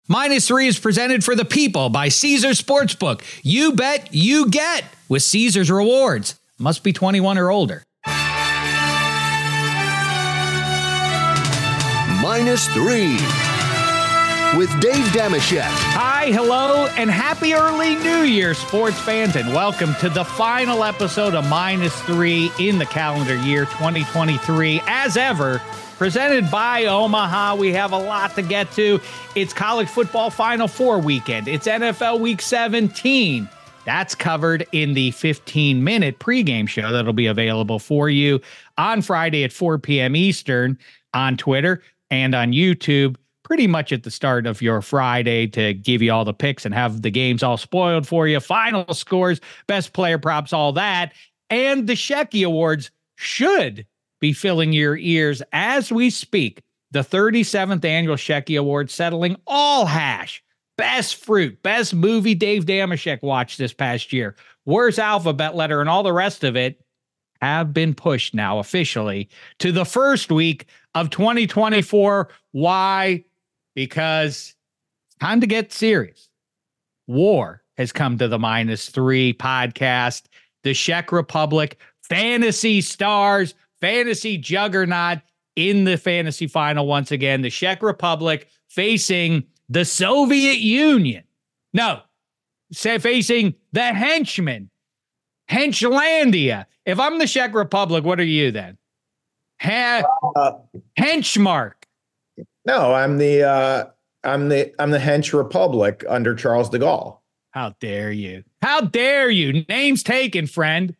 -3 is presented for the people by Caesars Sportsbook. You bet, you get with Caesars Rewards. Must be 21 or older. -3 with Dave Dameshek. Hi, hello, and happy early New Year, sports fans, and welcome to the final episode of -3 in the calendar year 2023. As ever, presented by Omaha. We have a lot to get to. It's college football Final Four weekend. It's NFL Week 17. That's covered in the 15-minute pregame show that'll be available for you on Friday at 4 p.m. Eastern on Twitter and on YouTube, pretty much at the start of your Friday to give you all the picks and have the games all spoiled for you. Final scores, best player props, all that. And the Shecky Awards should be filling your ears as we speak. The 37th annual Shecky Awards settling all hash. Best fruit, best movie Dave Dameshek watched this past year. Worst alphabet letter and all the rest of it have been pushed now officially to the first week of 2024. Why? Because it's time to get serious. War has come to the -3 podcast. The Czech Republic, fantasy stars, fantasy juggernaut in the fantasy final once again. The Czech Republic facing the Soviet Union. No, facing the henchmen. Henchlandia. If I'm the Czech Republic, what are you then? Henchmark. No, I'm the Hench Republic under Charles de Gaulle. How dare you? How dare you? Name's taken, friend.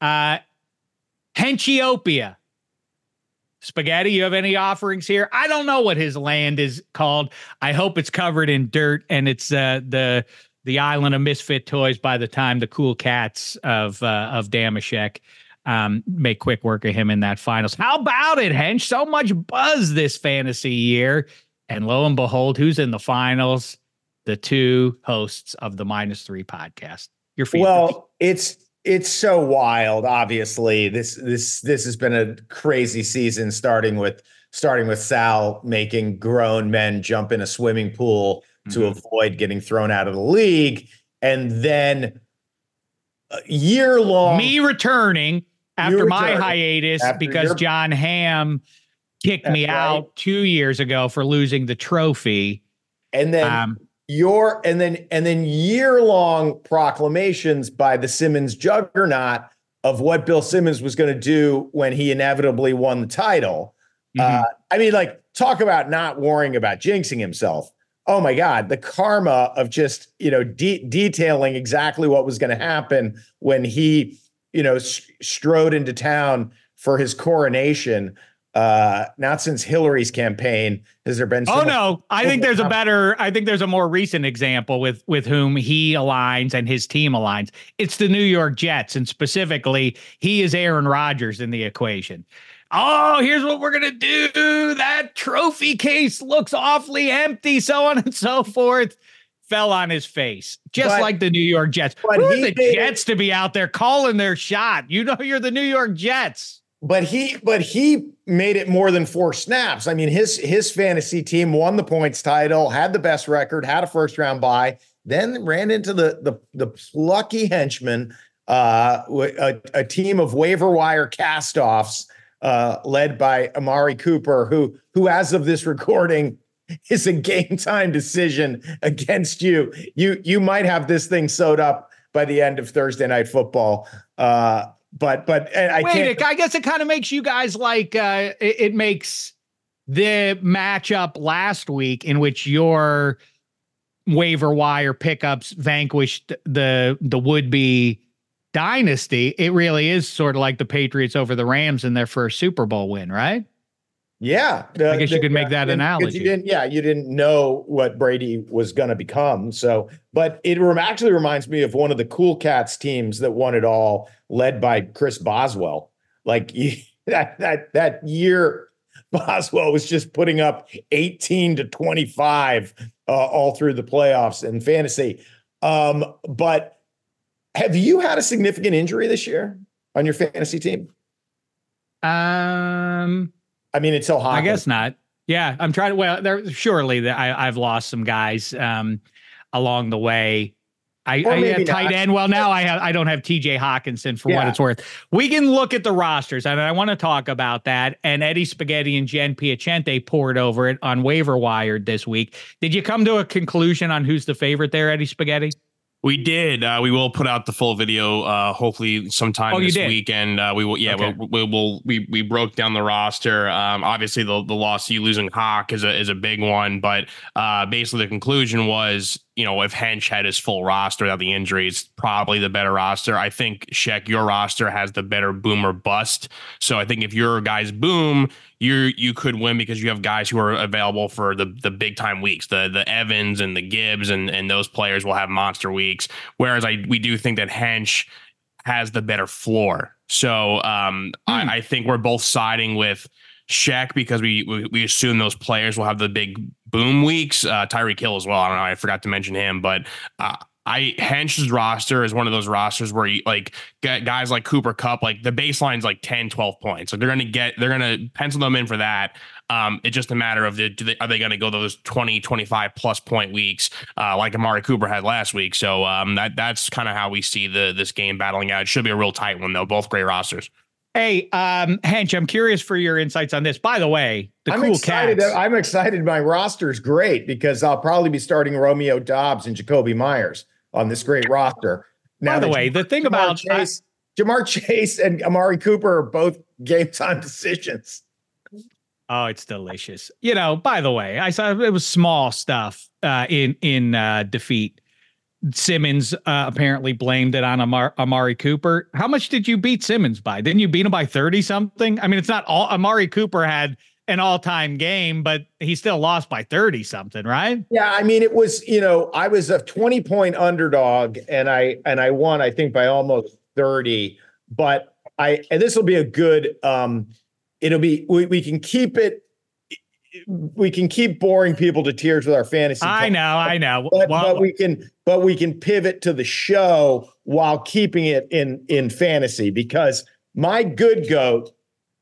Henchiopia. Spaghetti, you have any offerings here? I don't know what his land is called. I hope it's covered in dirt and it's the island of misfit toys by the time the cool cats of Dameshek make quick work of him in that finals. How about it, Hench? So much buzz this fantasy year. And lo and behold, who's in the finals? The two hosts of the -3 podcast. Your feelings? Well, it's so wild. Obviously, this has been a crazy season, starting with Sal making grown men jump in a swimming pool to avoid getting thrown out of the league, and then a year-long me returning after my hiatus because John Hamm kicked me out 2 years ago for losing the trophy, and then. And then year-long proclamations by the Simmons juggernaut of what Bill Simmons was going to do when he inevitably won the title. I mean, like, talk about not worrying about jinxing himself. Oh my God, the karma of just, detailing exactly what was going to happen when he, strode into town for his coronation. Not since Hillary's campaign has there been. I think there's a more recent example with whom he aligns and his team aligns. It's the New York Jets, and specifically, he is Aaron Rodgers in the equation. Oh, here's what we're going to do. That trophy case looks awfully empty, so on and so forth. Fell on his face, like the New York Jets. Who are the Jets to be out there calling their shot? You're the New York Jets. But he made it more than 4 snaps. I mean, his fantasy team won the points title, had the best record, had a first round bye, then ran into the plucky henchmen, a team of waiver wire castoffs led by Amari Cooper, who as of this recording is a game time decision against you. You might have this thing sewed up by the end of Thursday Night Football. But I guess it kind of makes you guys like it makes the matchup last week in which your waiver wire pickups vanquished the would-be dynasty. It really is sort of like the Patriots over the Rams in their first Super Bowl win, right? Yeah. I guess you could make that analogy. You didn't know what Brady was going to become. So, but it actually reminds me of one of the Cool Cats teams that won it all, led by Chris Boswell. Like that year, Boswell was just putting up 18 to 25 all through the playoffs in fantasy. But have you had a significant injury this year on your fantasy team? I mean, it's so hot. I guess not. Yeah, I'm trying to. Well, there surely that I've lost some guys along the way. I had tight end. Well, now I don't have TJ Hawkinson for what it's worth. We can look at the rosters, and I want to talk about that. And Eddie Spaghetti and Jen Piacente poured over it on Waiver Wire this week. Did you come to a conclusion on who's the favorite there, Eddie Spaghetti? We did. We will put out the full video, hopefully sometime this weekend. We will. Yeah, okay. We broke down the roster. Obviously, the loss you losing Hawk is a big one, but basically the conclusion was, if Hench had his full roster without the injuries, probably the better roster. I think, Sheck, your roster has the better boom or bust. So I think if your guys boom, you could win because you have guys who are available for the big time weeks. The Evans and the Gibbs and those players will have monster weeks. Whereas we do think that Hench has the better floor. So I think we're both siding with Sheck because we assume those players will have the big boom weeks. Tyreek Hill as well. I don't know. I forgot to mention him, but Hench's roster is one of those rosters where guys like Cooper Kupp, like the baseline's like 10, 12 points. So they're going to pencil them in for that. It's just a matter of are they going to go those 20, 25 plus point weeks like Amari Cooper had last week. So that's kind of how we see this game battling out. It should be a real tight one though. Both great rosters. Hey, Hench, I'm curious for your insights on this. By the way, I'm excited. My roster's great because I'll probably be starting Romeo Doubs and Jacoby Myers on this great roster. Now, by the way, the thing about Jamar Chase and Amari Cooper are both game time decisions. Oh, it's delicious. By the way, I saw it was small stuff in defeat. Simmons apparently blamed it on Amari Cooper. How much did you beat Simmons by? Didn't you beat him by 30 something? I mean, it's not all Amari Cooper had an all-time game, but he still lost by 30 something, right? Yeah. I mean, it was, I was a 20-point underdog and I won, I think, by almost 30, but this will be a good, we can keep it. We can keep boring people to tears with our fantasy. I know. But we can pivot to the show while keeping it in fantasy because my good goat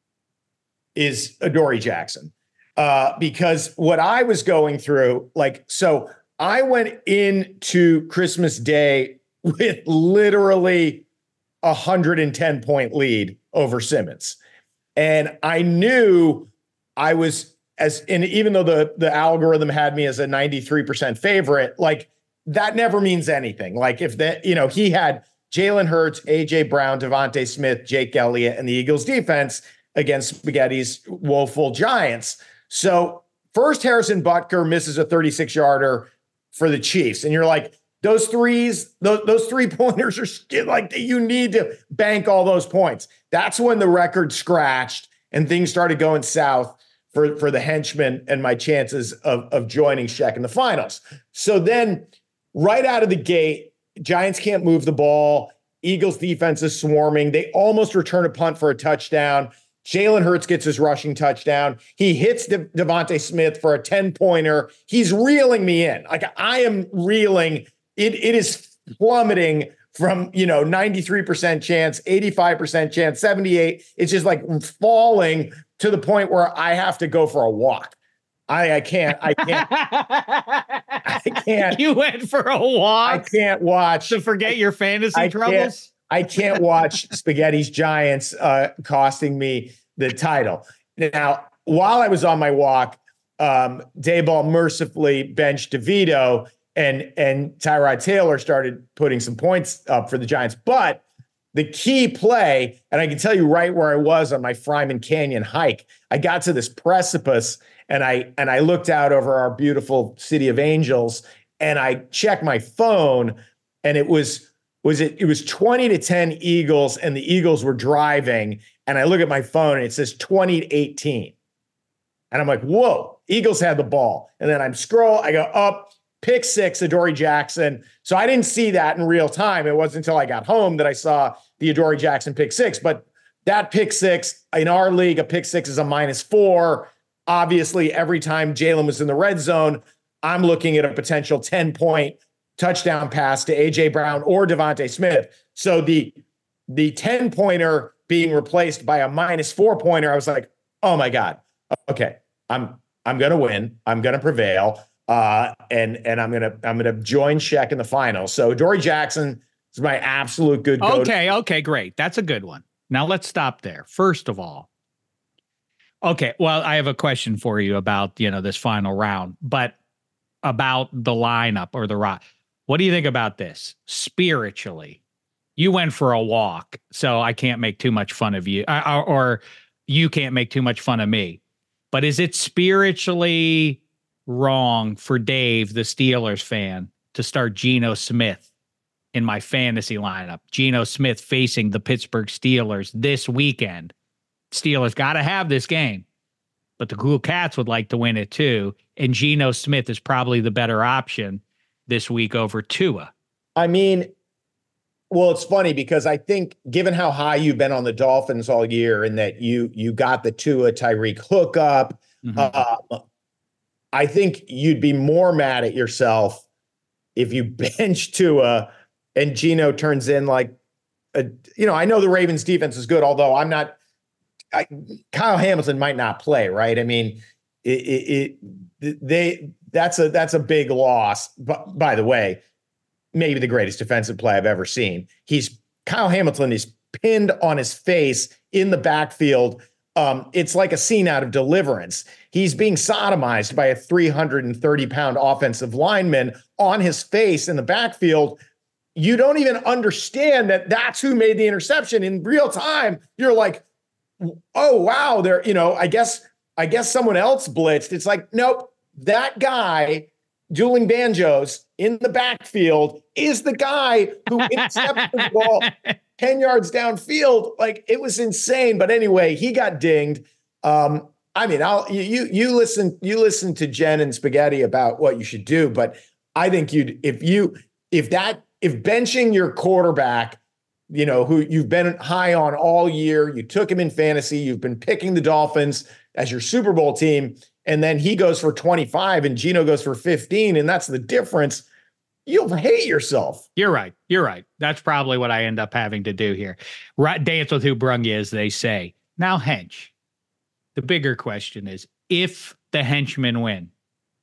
is Adoree Jackson. Because what I was going through, so I went into Christmas Day with literally 110-point lead over Simmons. And I knew I was and even though the algorithm had me as a 93% favorite, that never means anything. If he had Jalen Hurts, AJ Brown, Devontae Smith, Jake Elliott, and the Eagles defense against Spaghetti's woeful Giants. So first Harrison Butker misses a 36-yarder for the Chiefs. And you're like, those 3-pointers are you need to bank all those points. That's when the record scratched and things started going south for the henchman and my chances of joining Sheck in the finals. So then right out of the gate, Giants can't move the ball. Eagles defense is swarming. They almost return a punt for a touchdown. Jalen Hurts gets his rushing touchdown. He hits Devontae Smith for a 10-pointer. He's reeling me in. I am reeling. It is plummeting from, 93% chance, 85% chance, 78. It's just falling to the point where I have to go for a walk. I can't. You went for a walk? I can't watch. To forget your fantasy troubles? I can't watch Spaghetti's Giants costing me the title. Now, while I was on my walk, Dayball mercifully benched DeVito and Tyrod Taylor started putting some points up for the Giants. But the key play, and I can tell you right where I was on my Fryman Canyon hike, I got to this precipice and I looked out over our beautiful city of angels and I checked my phone and it was 20-10 Eagles and the Eagles were driving. And I look at my phone and it says 20-18. And I'm like, whoa, Eagles had the ball. And then I go up, pick six, Adoree Jackson. So I didn't see that in real time. It wasn't until I got home that I saw the Adoree Jackson pick six. But that pick six, in our league, a pick six is a -4. Obviously, every time Jalen was in the red zone, I'm looking at a potential 10-point touchdown pass to A.J. Brown or Devontae Smith. So the 10-pointer being replaced by a -4-pointer, I was like, oh my God. Okay, I'm I'm going to win. I'm going to prevail. And I'm gonna join Sheck in the final. So Dory Jackson is my absolute good go-to. Okay, great. That's a good one. Now let's stop there. First of all, okay, well, I have a question for you about this final round, but about the lineup or the rock. What do you think about this spiritually? You went for a walk, so I can't make too much fun of you, or you can't make too much fun of me. But is it spiritually wrong for Dave, the Steelers fan, to start Geno Smith in my fantasy lineup? Geno Smith facing the Pittsburgh Steelers this weekend. Steelers got to have this game, but the Cool Cats would like to win it too. And Geno Smith is probably the better option this week over Tua. I mean, well, it's funny because I think given how high you've been on the Dolphins all year and that you got the Tua Tyreek hookup, I think you'd be more mad at yourself if you bench Tua and Geno turns in like, I know the Ravens defense is good, although Kyle Hamilton might not play, right? I mean, that's a big loss. But by the way, maybe the greatest defensive play I've ever seen. Kyle Hamilton is pinned on his face in the backfield. It's like a scene out of Deliverance. He's being sodomized by a 330-pound offensive lineman on his face in the backfield. You don't even understand that that's who made the interception. In real time, you're like, oh, wow, I guess someone else blitzed. It's like, nope, that guy dueling banjos in the backfield is the guy who intercepted the ball 10 yards downfield. Like, it was insane. But anyway, he got dinged. I mean, you listen to Jen and Spaghetti about what you should do, but I think if benching your quarterback, who you've been high on all year, you took him in fantasy, you've been picking the Dolphins as your Super Bowl team, and then he goes for 25 and Geno goes for 15, and that's the difference. You'll hate yourself. You're right. That's probably what I end up having to do here. Dance with who brung you, as they say. Now, Hench, the bigger question is, if the henchmen win,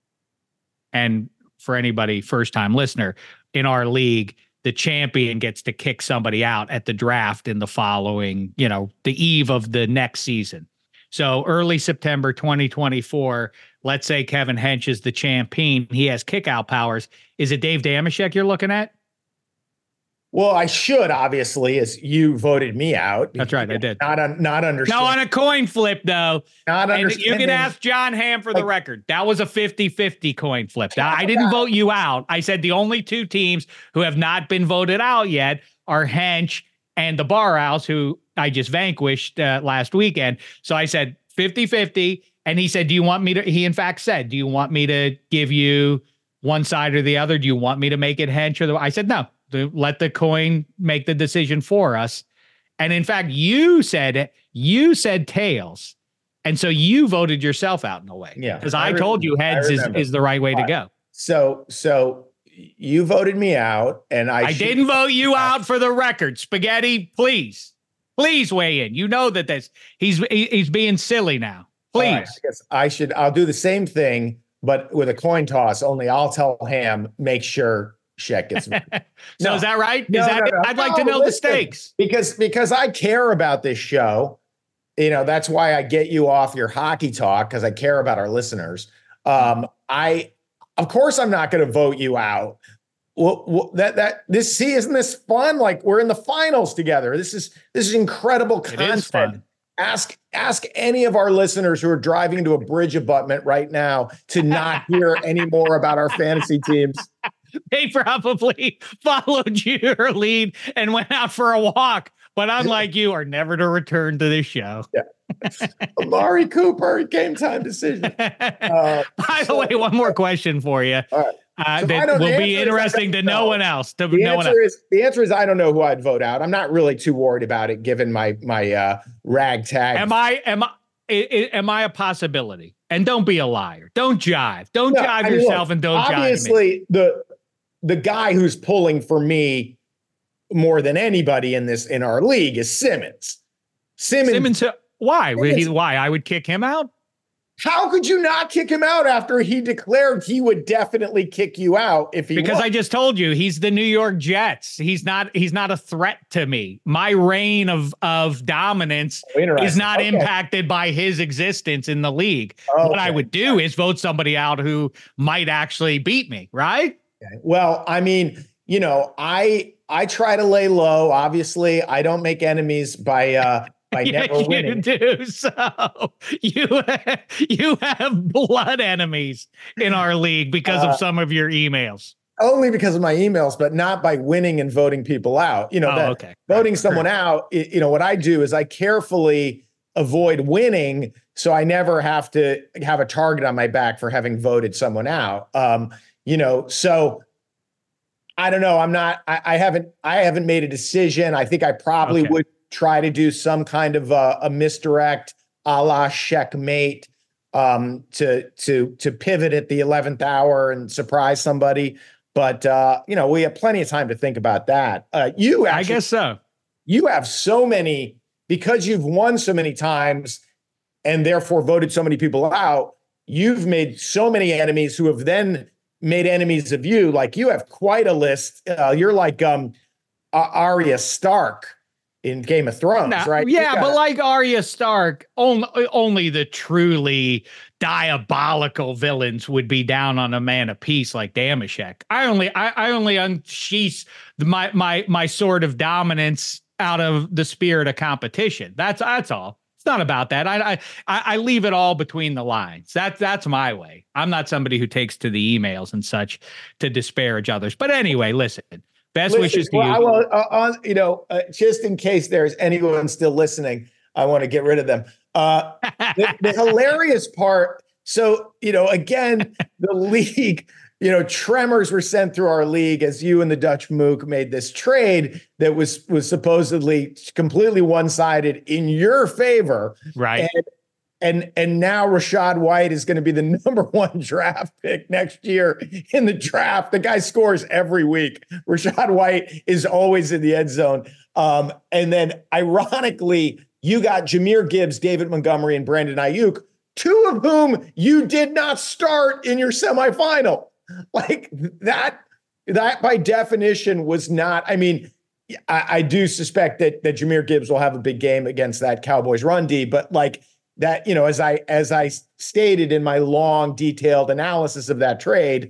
and for anybody first-time listener, in our league, the champion gets to kick somebody out at the draft in the following, the eve of the next season. So early September 2024, let's say Kevin Hench is the champion. He has kick-out powers. Is it Dave Dameshek you're looking at? Well, I should, obviously, as you voted me out. That's right, I did. Not understanding. No, on a coin flip, though. Not understanding. You can ask John Hamm for the record. That was a 50-50 coin flip. I didn't vote you out. I said the only two teams who have not been voted out yet are Hench and the Bar Owls, who I just vanquished last weekend. So I said 50-50. And he said, he in fact said, do you want me to give you one side or the other? Do you want me to make it Hench or I said, no. Let the coin make the decision for us. And in fact, you said tails. And so you voted yourself out in a way. Yeah. Because I told you heads is the right way to go. So you voted me out and I didn't vote you out, for the record. Spaghetti, please weigh in. You know that he's being silly now. Please. Right, I guess I'll do the same thing, but with a coin toss, only I'll tell Ham, make sure Sheck gets me. So is that right? No. I'd like to know the stakes. Because I care about this show. That's why I get you off your hockey talk, because I care about our listeners. Of course I'm not going to vote you out. Isn't this fun? Like, we're in the finals together. This is incredible content. It is fun. Ask any of our listeners who are driving into a bridge abutment right now to not hear any more about our fantasy teams. They probably followed your lead and went out for a walk, but unlike you, are never to return to this show. Yeah. Amari Cooper, game time decision. By the way, one more question for you. All right. That will be interesting to no one else. The answer is I don't know who I'd vote out. I'm not really too worried about it, given my ragtag. Am I a possibility? And don't be a liar. Don't jive. Don't jive yourself, and don't jive me. Obviously, the guy who's pulling for me more than anybody in our league is Simmons. Simmons. Why? Why? I would kick him out? How could you not kick him out after he declared he would definitely kick you out if he Because won? I just told you he's the New York Jets. He's not a threat to me. My reign of dominance is not impacted by his existence in the league. Okay. What I would do is vote somebody out who might actually beat me, right? Okay. Well, I mean, I try to lay low. Obviously, I don't make enemies by never winning. You do. So you have blood enemies in our league because of some of your emails. Only because of my emails, but not by winning and voting people out. Voting someone out, what I do is I carefully avoid winning, so I never have to have a target on my back for having voted someone out. So I don't know. I haven't made a decision. I think I probably would try to do some kind of a misdirect a la Checkmate to pivot at the 11th hour and surprise somebody. But, we have plenty of time to think about that. I guess so. You have so many, because you've won so many times and therefore voted so many people out, you've made so many enemies who have then made enemies of you. Like, you have quite a list. You're like Arya Stark in Game of Thrones, right? Yeah, but like Arya Stark, only the truly diabolical villains would be down on a man of peace like Damashek. I only unsheath my sword of dominance out of the spirit of competition. That's all. It's not about that. I leave it all between the lines. That's my way. I'm not somebody who takes to the emails and such to disparage others. But anyway, listen. Best wishes to you. Just in case there's anyone still listening, I want to get rid of them. The hilarious part. So, again, the league, tremors were sent through our league as you and the Dutch Mook made this trade that was supposedly completely one-sided in your favor. Right. And now Rachaad White is going to be the number 1 draft pick next year in the draft. The guy scores every week. Rachaad White is always in the end zone. And then ironically, you got Jahmyr Gibbs, David Montgomery, and Brandon Ayuk, 2 of whom you did not start in your semifinal. Like that by definition was not, I mean, I do suspect that Jahmyr Gibbs will have a big game against that Cowboys run D, but like, that, as I stated in my long, detailed analysis of that trade,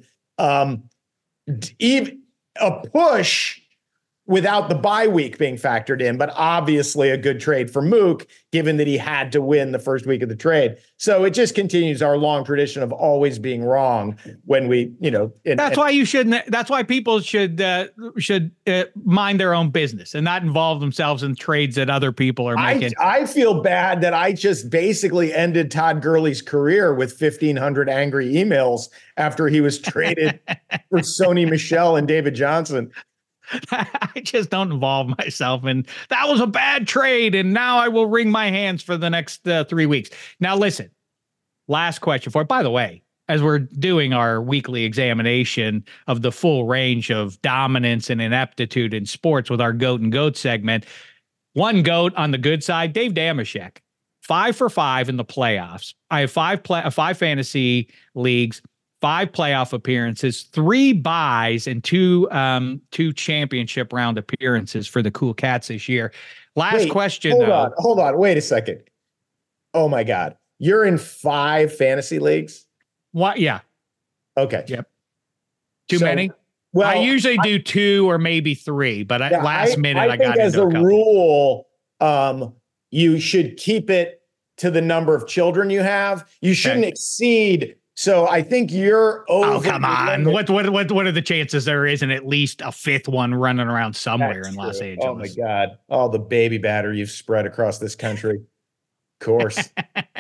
even a push without the bye week being factored in, but obviously a good trade for Mook, given that he had to win the first week of the trade. So it just continues our long tradition of always being wrong when we, that's why you shouldn't. That's why people should mind their own business and not involve themselves in trades that other people are making. I feel bad that I just basically ended Todd Gurley's career with 1,500 angry emails after he was traded for Sony Michel and David Johnson. I just don't involve myself in that was a bad trade, and now I will wring my hands for the next 3 weeks. Now, listen, last question for it. By the way, as we're doing our weekly examination of the full range of dominance and ineptitude in sports with our GOAT and GOAT segment, one GOAT on the good side, Dave Damashek, 5 for 5 in the playoffs. I have 5 fantasy leagues. 5 playoff appearances, 3 buys, and 2 championship round appearances for the Cool Cats this year. Last question. Hold on. Wait a second. Oh my God. You're in 5 fantasy leagues? What? Yeah. Okay. Yep. Too many? Well, I usually do 2 or maybe 3, but last minute I got into a couple. As a rule, you should keep it to the number of children you have. You shouldn't exceed. So I think you're over. Oh, come on. What are the chances there isn't at least a 5th one running around somewhere in Los Angeles? Oh my God. All the baby batter you've spread across this country. Of course.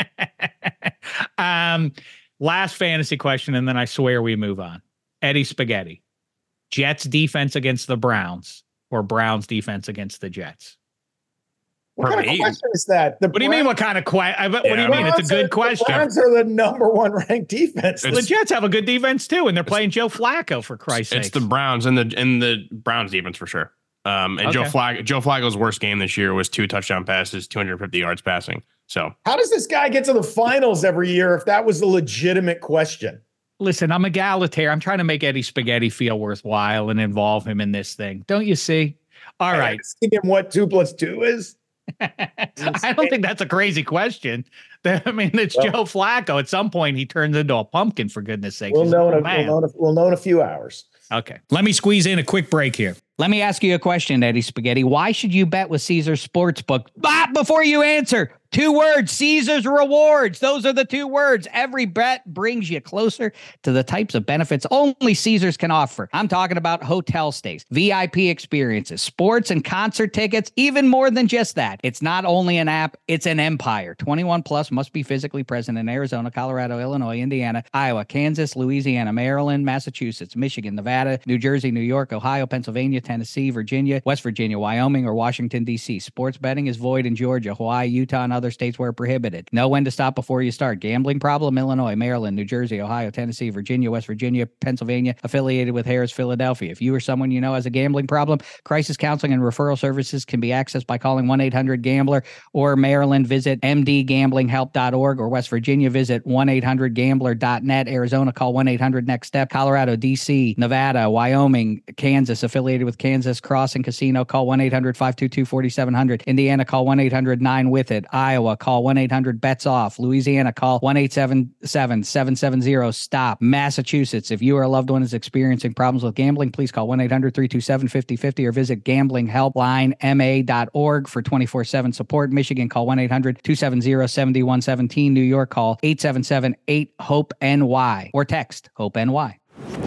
Last fantasy question, and then I swear we move on. Eddie Spaghetti. Jets defense against the Browns or Browns defense against the Jets? What kind of question is that? What do you mean? What kind of question? What do you mean? It's a good question. The Browns are the number 1 ranked defense. The Jets have a good defense too, and they're playing Joe Flacco for Christ's sake. It's the Browns and the Browns defense for sure. Joe Flacco's worst game this year was 2 touchdown passes, 250 yards passing. So how does this guy get to the finals every year if that was a legitimate question? Listen, I'm egalitarian. I'm trying to make Eddie Spaghetti feel worthwhile and involve him in this thing. Don't you see? All right. Asking him what 2 + 2 is? I don't think that's a crazy question. I mean, it's Joe Flacco. At some point, he turns into a pumpkin, for goodness sake. We'll know in a few hours. Okay. Let me squeeze in a quick break here. Let me ask you a question, Eddie Spaghetti. Why should you bet with Caesars Sportsbook? Before you answer, 2 words, Caesars Rewards. Those are the 2 words. Every bet brings you closer to the types of benefits only Caesars can offer. I'm talking about hotel stays, VIP experiences, sports and concert tickets, even more than just that. It's not only an app, it's an empire. 21 plus must be physically present in Arizona, Colorado, Illinois, Indiana, Iowa, Kansas, Louisiana, Maryland, Massachusetts, Michigan, Nevada, New Jersey, New York, Ohio, Pennsylvania, Tennessee, Virginia, West Virginia, Wyoming, or Washington, D.C. Sports betting is void in Georgia, Hawaii, Utah, and other states where prohibited. Know when to stop before you start. Gambling problem? Illinois, Maryland, New Jersey, Ohio, Tennessee, Virginia, West Virginia, Pennsylvania, affiliated with Harris, Philadelphia. If you or someone you know has a gambling problem, crisis counseling and referral services can be accessed by calling 1-800-GAMBLER, or Maryland, visit mdgamblinghelp.org, or West Virginia, visit 1-800-GAMBLER.net. Arizona, call 1-800-NEXT-STEP. Colorado, D.C., Nevada, Wyoming, Kansas, affiliated with Kansas Crossing Casino, call 1-800-522-4700. Indiana, call 1-800-9-WITH-IT. Iowa, call 1-800-BETS-OFF. Louisiana, call 1-877-770-STOP. Massachusetts, if you or a loved one is experiencing problems with gambling, please call 1-800-327-5050 or visit gamblinghelplinema.org for 24/7 support. Michigan, call 1-800-270-7117. New York, call 877-8-HOPE-NY or text HOPE-NY.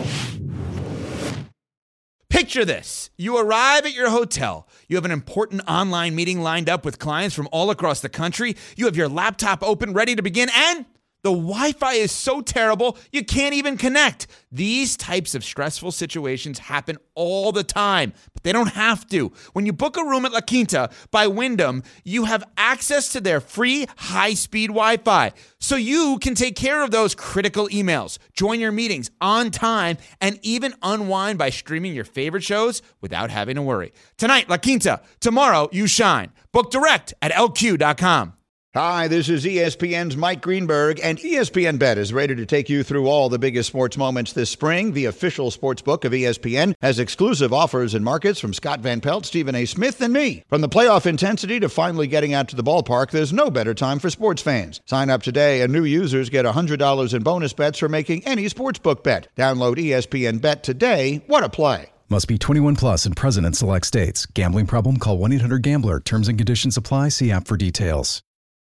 Picture this. You arrive at your hotel. You have an important online meeting lined up with clients from all across the country. You have your laptop open, ready to begin, and the Wi-Fi is so terrible, you can't even connect. These types of stressful situations happen all the time, but they don't have to. When you book a room at La Quinta by Wyndham, you have access to their free high-speed Wi-Fi, so you can take care of those critical emails, join your meetings on time, and even unwind by streaming your favorite shows without having to worry. Tonight, La Quinta. Tomorrow, you shine. Book direct at LQ.com. Hi, this is ESPN's Mike Greenberg, and ESPN Bet is ready to take you through all the biggest sports moments this spring. The official sports book of ESPN has exclusive offers and markets from Scott Van Pelt, Stephen A. Smith, and me. From the playoff intensity to finally getting out to the ballpark, there's no better time for sports fans. Sign up today, and new users get $100 in bonus bets for making any sportsbook bet. Download ESPN Bet today. What a play. Must be 21 plus and present in select states. Gambling problem? Call 1-800-GAMBLER. Terms and conditions apply. See app for details.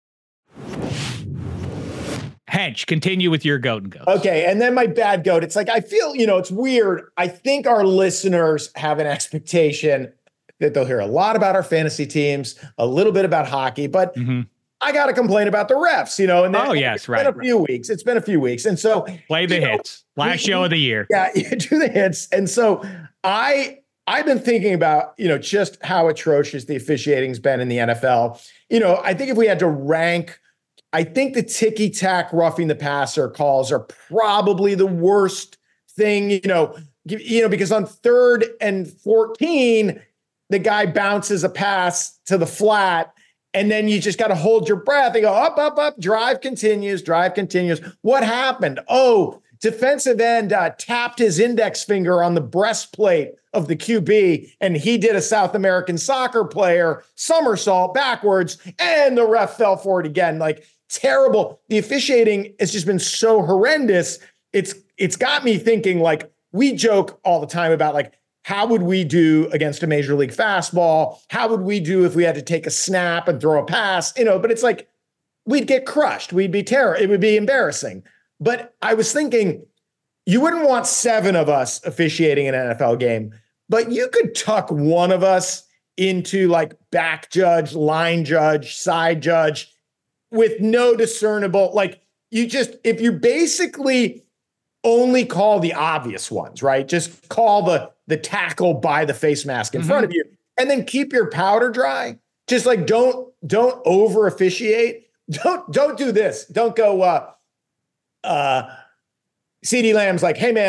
Hench, continue with your goat and goats. Okay, and then my bad goat. It's like, I feel, it's weird. I think our listeners have an expectation that they'll hear a lot about our fantasy teams, a little bit about hockey, but I got to complain about the refs, and it's been a few weeks. And so play the hits. Last show of the year. Yeah, you do the hits. And so I've been thinking about, just how atrocious the officiating's been in the NFL. I think if we had to rank, I think the ticky-tack roughing the passer calls are probably the worst thing, because on 3rd and 14, the guy bounces a pass to the flat, and then you just got to hold your breath and go up, up, up, drive continues. What happened? Oh, defensive end tapped his index finger on the breastplate of the QB, and he did a South American soccer player somersault backwards, and the ref fell for it again. Like, terrible. The officiating has just been so horrendous. It's got me thinking, like, we joke all the time about, like, how would we do against a major league fastball? How would we do if we had to take a snap and throw a pass? But it's like, we'd get crushed. We'd be terrible. It would be embarrassing. But I was thinking, you wouldn't want 7 of us officiating an NFL game, but you could tuck one of us into, like, back judge, line judge, side judge, with no discernible, like, if you basically only call the obvious ones, right? Just call the tackle by the face mask in front of you, and then keep your powder dry. Just like, don't over officiate. Don't do this. Don't go, CeeDee Lamb's like, hey man,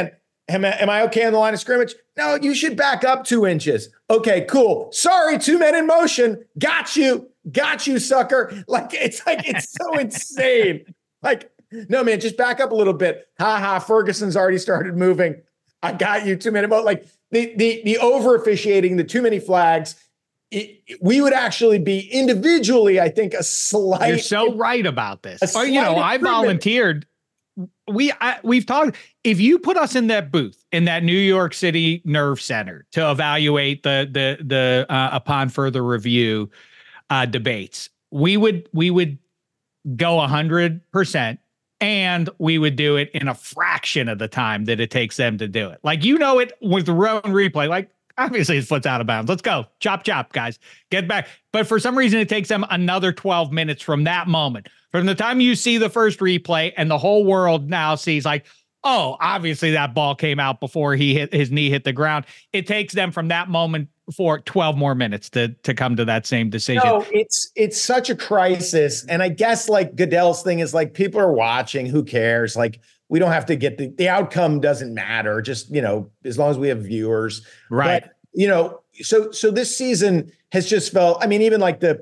Am I okay on the line of scrimmage? No, you should back up 2 inches. Okay, cool. Sorry, 2 men in motion. Got you, sucker. It's so insane. Like, no, man, just back up a little bit. Ferguson's already started moving. I got you, 2 men in motion. Like the over officiating, the too many flags. We would actually be individually, I think, a slight. You're so right about this. I volunteered. We've talked. If you put us in that booth in that New York City Nerve Center to evaluate the upon further review debates, we would go 100%, and we would do it in a fraction of the time that it takes them to do it. Like, it with the own replay. Like, obviously his foot's out of bounds. Let's go. Chop, guys. Get back. But for some reason, it takes them another 12 minutes from that moment. From the time you see the first replay and the whole world now sees like, oh, obviously that ball came out before his knee hit the ground. It takes them from that moment for 12 more minutes to come to that same decision. No, it's such a crisis. And I guess like Goodell's thing is like, people are watching, who cares? Like, we don't have to get the outcome doesn't matter. Just, as long as we have viewers. Right. But, so this season has just felt, I mean, even like the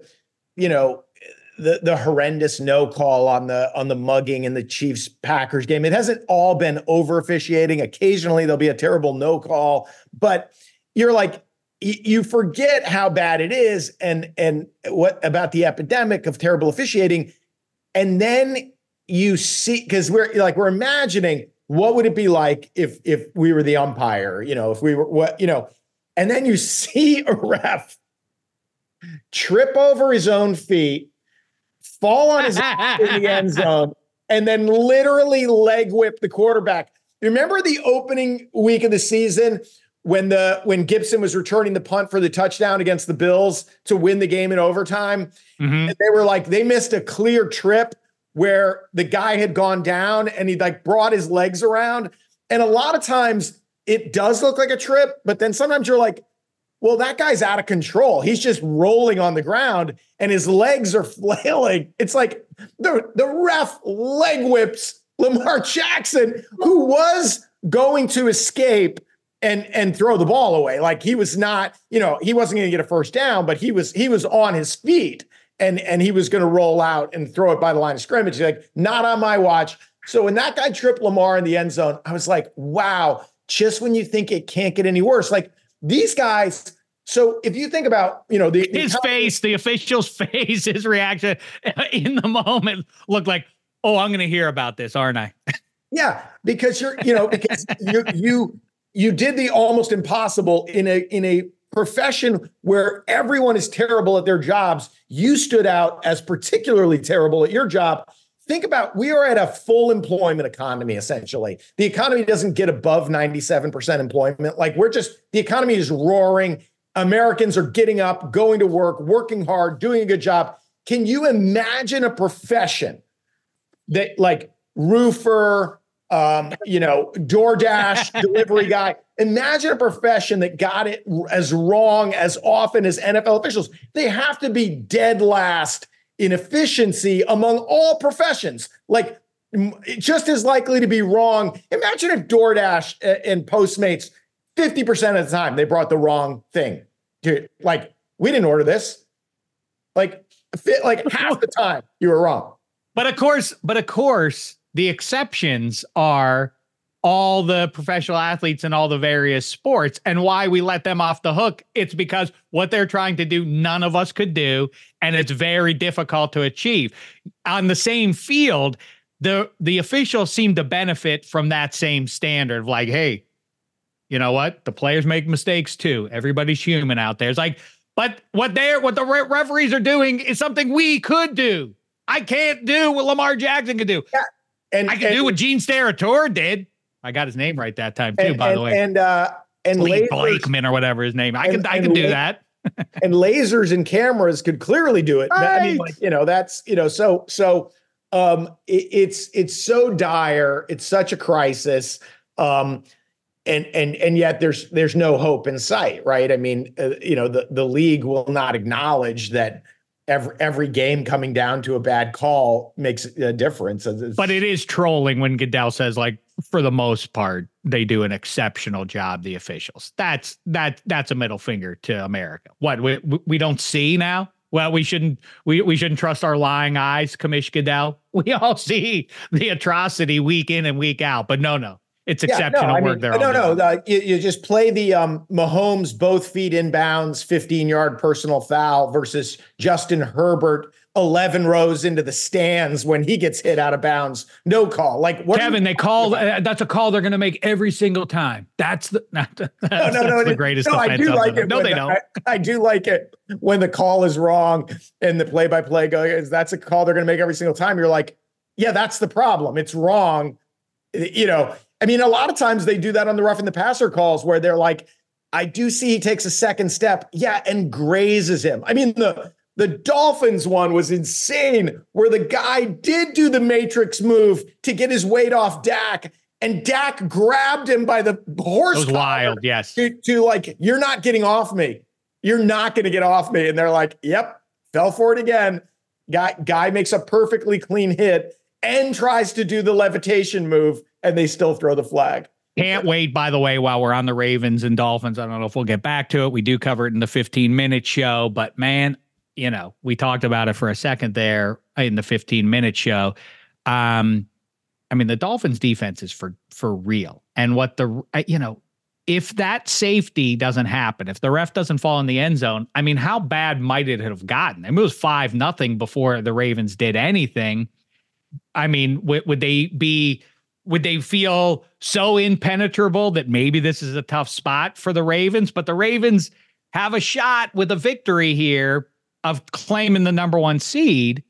horrendous no call on the mugging in the Chiefs Packers game. It hasn't all been over officiating. Occasionally there'll be a terrible no call, but you're like, you forget how bad it is and what about the epidemic of terrible officiating. And then you see, because we're imagining what would it be like if we were the umpire, if we were and then you see a ref trip over his own feet, fall on his ass in the end zone, and then literally leg whip the quarterback. Remember the opening week of the season when Gibson was returning the punt for the touchdown against the Bills to win the game in overtime? Mm-hmm. And they were like, they missed a clear trip where the guy had gone down and he like brought his legs around. And a lot of times it does look like a trip, but then sometimes you're like, well, that guy's out of control. He's just rolling on the ground and his legs are flailing. It's like the ref leg whips Lamar Jackson, who was going to escape and throw the ball away. Like, he was not, he wasn't going to get a first down, but he was on his feet. And he was going to roll out and throw it by the line of scrimmage. Like, not on my watch. So when that guy tripped Lamar in the end zone, I was like, wow, just when you think it can't get any worse. Like, these guys. So if you think about, his face, the official's face, his reaction in the moment looked like, oh, I'm going to hear about this, aren't I? Yeah, because because you did the almost impossible in a profession where everyone is terrible at their jobs. You stood out as particularly terrible at your job. Think about, we are at a full employment economy, essentially. The economy doesn't get above 97% employment. Like, the economy is roaring. Americans are getting up, going to work, working hard, doing a good job. Can you imagine a profession that, like, roofer, DoorDash delivery guy? Imagine a profession that got it as wrong as often as NFL officials. They have to be dead last in efficiency among all professions, like just as likely to be wrong. Imagine if DoorDash and Postmates, 50% of the time, they brought the wrong thing. Dude, like, we didn't order this. Like half the time you were wrong. But of course, the exceptions are all the professional athletes in all the various sports. And why we let them off the hook, it's because what they're trying to do, none of us could do. And it's very difficult to achieve. On the same field, the officials seem to benefit from that same standard of like, hey, you know what? The players make mistakes too. Everybody's human out there. It's like, but what the referees are doing is something we could do. I can't do what Lamar Jackson could do. Yeah. And I can do what Gene Steratore did. I got his name right that time too, by the way. And Blakeman or whatever his name. I can do that. And lasers and cameras could clearly do it. Right. I mean, like, that's, so it's so dire. It's such a crisis. And yet there's no hope in sight, right? I mean, the league will not acknowledge that every game coming down to a bad call makes a difference. But it is trolling when Goodell says, like, for the most part, they do an exceptional job, the officials. That's a middle finger to America. What, we don't see now? Well, we shouldn't trust our lying eyes, Commish Goodell. We all see the atrocity week in and week out, but no. It's exceptional work there. You just play the Mahomes both feet inbounds 15-yard personal foul versus Justin Herbert 11 rows into the stands when he gets hit out of bounds. No call. Like what Kevin, they call that's a call they're going to make every single time. That's the greatest. No, I do like it. No, they don't. I do like it when the call is wrong and the play-by-play goes. That's a call they're going to make every single time. You're like, yeah, that's the problem. It's wrong. I mean, a lot of times they do that on the roughing the passer calls where they're like, I do see he takes a second step. Yeah. And grazes him. I mean, the Dolphins one was insane where the guy did do the Matrix move to get his weight off Dak and Dak grabbed him by the horse. It was wild. Yes. To like, you're not getting off me. You're not going to get off me. And they're like, yep, fell for it again. Guy makes a perfectly clean hit and tries to do the levitation move, and they still throw the flag. Can't wait, by the way, while we're on the Ravens and Dolphins. I don't know if we'll get back to it. We do cover it in the 15-minute show, but man, we talked about it for a second there in the 15-minute show. I mean, the Dolphins defense is for real. And if that safety doesn't happen, if the ref doesn't fall in the end zone, I mean, how bad might it have gotten? I mean, it was 5-0 before the Ravens did anything. I mean, would they feel so impenetrable that maybe this is a tough spot for the Ravens? But the Ravens have a shot with a victory here of claiming the number 1 seed.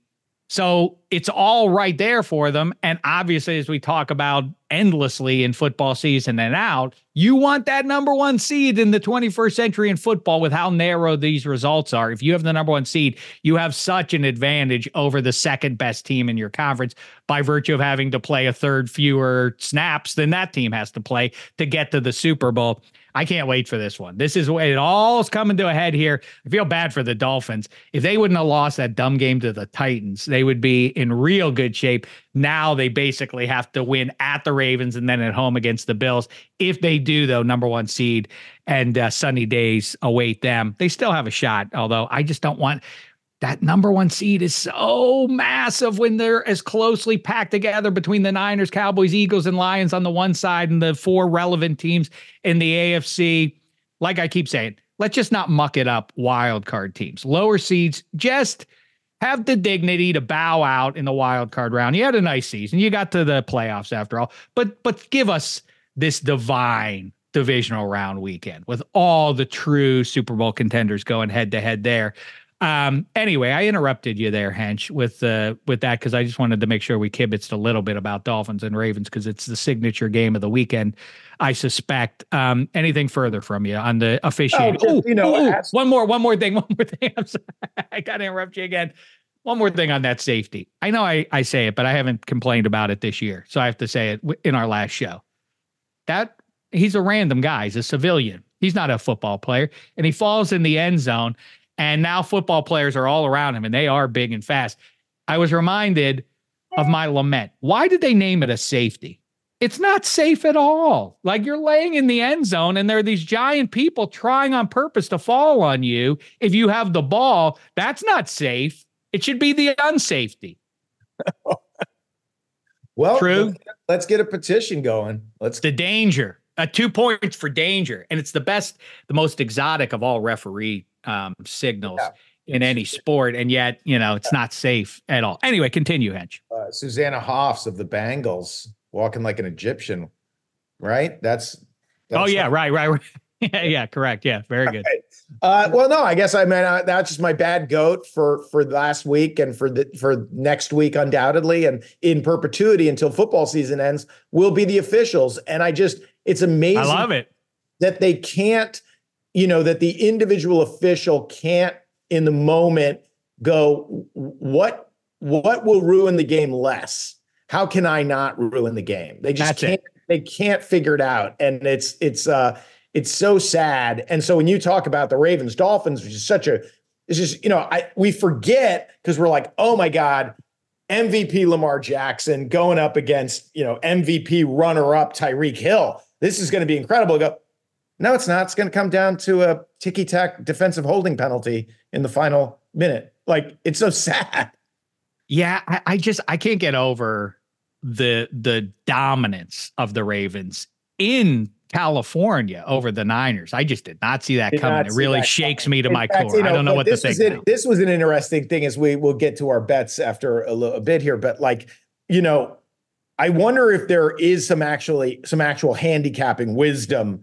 So it's all right there for them. And obviously, as we talk about endlessly in football season and out, you want that number 1 seed in the 21st century in football with how narrow these results are. If you have the number 1 seed, you have such an advantage over the second best team in your conference by virtue of having to play a third fewer snaps than that team has to play to get to the Super Bowl. I can't wait for this one. This is where it all is coming to a head here. I feel bad for the Dolphins. If they wouldn't have lost that dumb game to the Titans, they would be in real good shape. Now they basically have to win at the Ravens and then at home against the Bills. If they do, though, number 1 seed and sunny days await them, they still have a shot. Although I just don't want that number 1 seed is so massive when they're as closely packed together between the Niners, Cowboys, Eagles, and Lions on the one side and the 4 relevant teams in the AFC. Like I keep saying, let's just not muck it up wild card teams. Lower seeds, just have the dignity to bow out in the wild card round. You had a nice season. You got to the playoffs after all, but give us this divine divisional round weekend with all the true Super Bowl contenders going head to head there. Anyway, I interrupted you there, Hench, with that because I just wanted to make sure we kibitzed a little bit about Dolphins and Ravens because it's the signature game of the weekend, I suspect. Anything further from you on the officiating? One more thing. I'm sorry. I got to interrupt you again. One more thing on that safety. I know I say it, but I haven't complained about it this year, so I have to say it in our last show. That he's a random guy. He's a civilian. He's not a football player, and he falls in the end zone. And now football players are all around him, and they are big and fast. I was reminded of my lament. Why did they name it a safety? It's not safe at all. Like you're laying in the end zone, and there are these giant people trying on purpose to fall on you. If you have the ball, that's not safe. It should be the unsafety. Well, true. Let's get a petition going. The danger. 2 points for danger. And it's the most exotic of all referee signals in any sport. And yet, it's not safe at all. Anyway, continue, Hench. Susanna Hoffs of the Bengals walking like an Egyptian, right? That's yeah, right. Yeah, correct. Yeah, very good. Well, no, I guess that's just my bad goat for last week and for next week, undoubtedly, and in perpetuity until football season ends will be the officials. And it's amazing. I love it that they can't, that the individual official can't in the moment go, what will ruin the game less? How can I not ruin the game? They just can't. They can't figure it out, and it's so sad. And so when you talk about the Ravens Dolphins, which is such a It's just, we forget because we're like, oh my God, MVP Lamar Jackson going up against, MVP runner-up Tyreek Hill. This is going to be incredible. Go, no, it's not. It's going to come down to a ticky-tack defensive holding penalty in the final minute. Like, it's so sad. Yeah, I can't get over the dominance of the Ravens in California over the Niners. I just did not see that coming. It really shakes me to my core. I don't know what to think. This was an interesting thing as we will get to our bets after a bit here. But I wonder if there is some actual handicapping wisdom.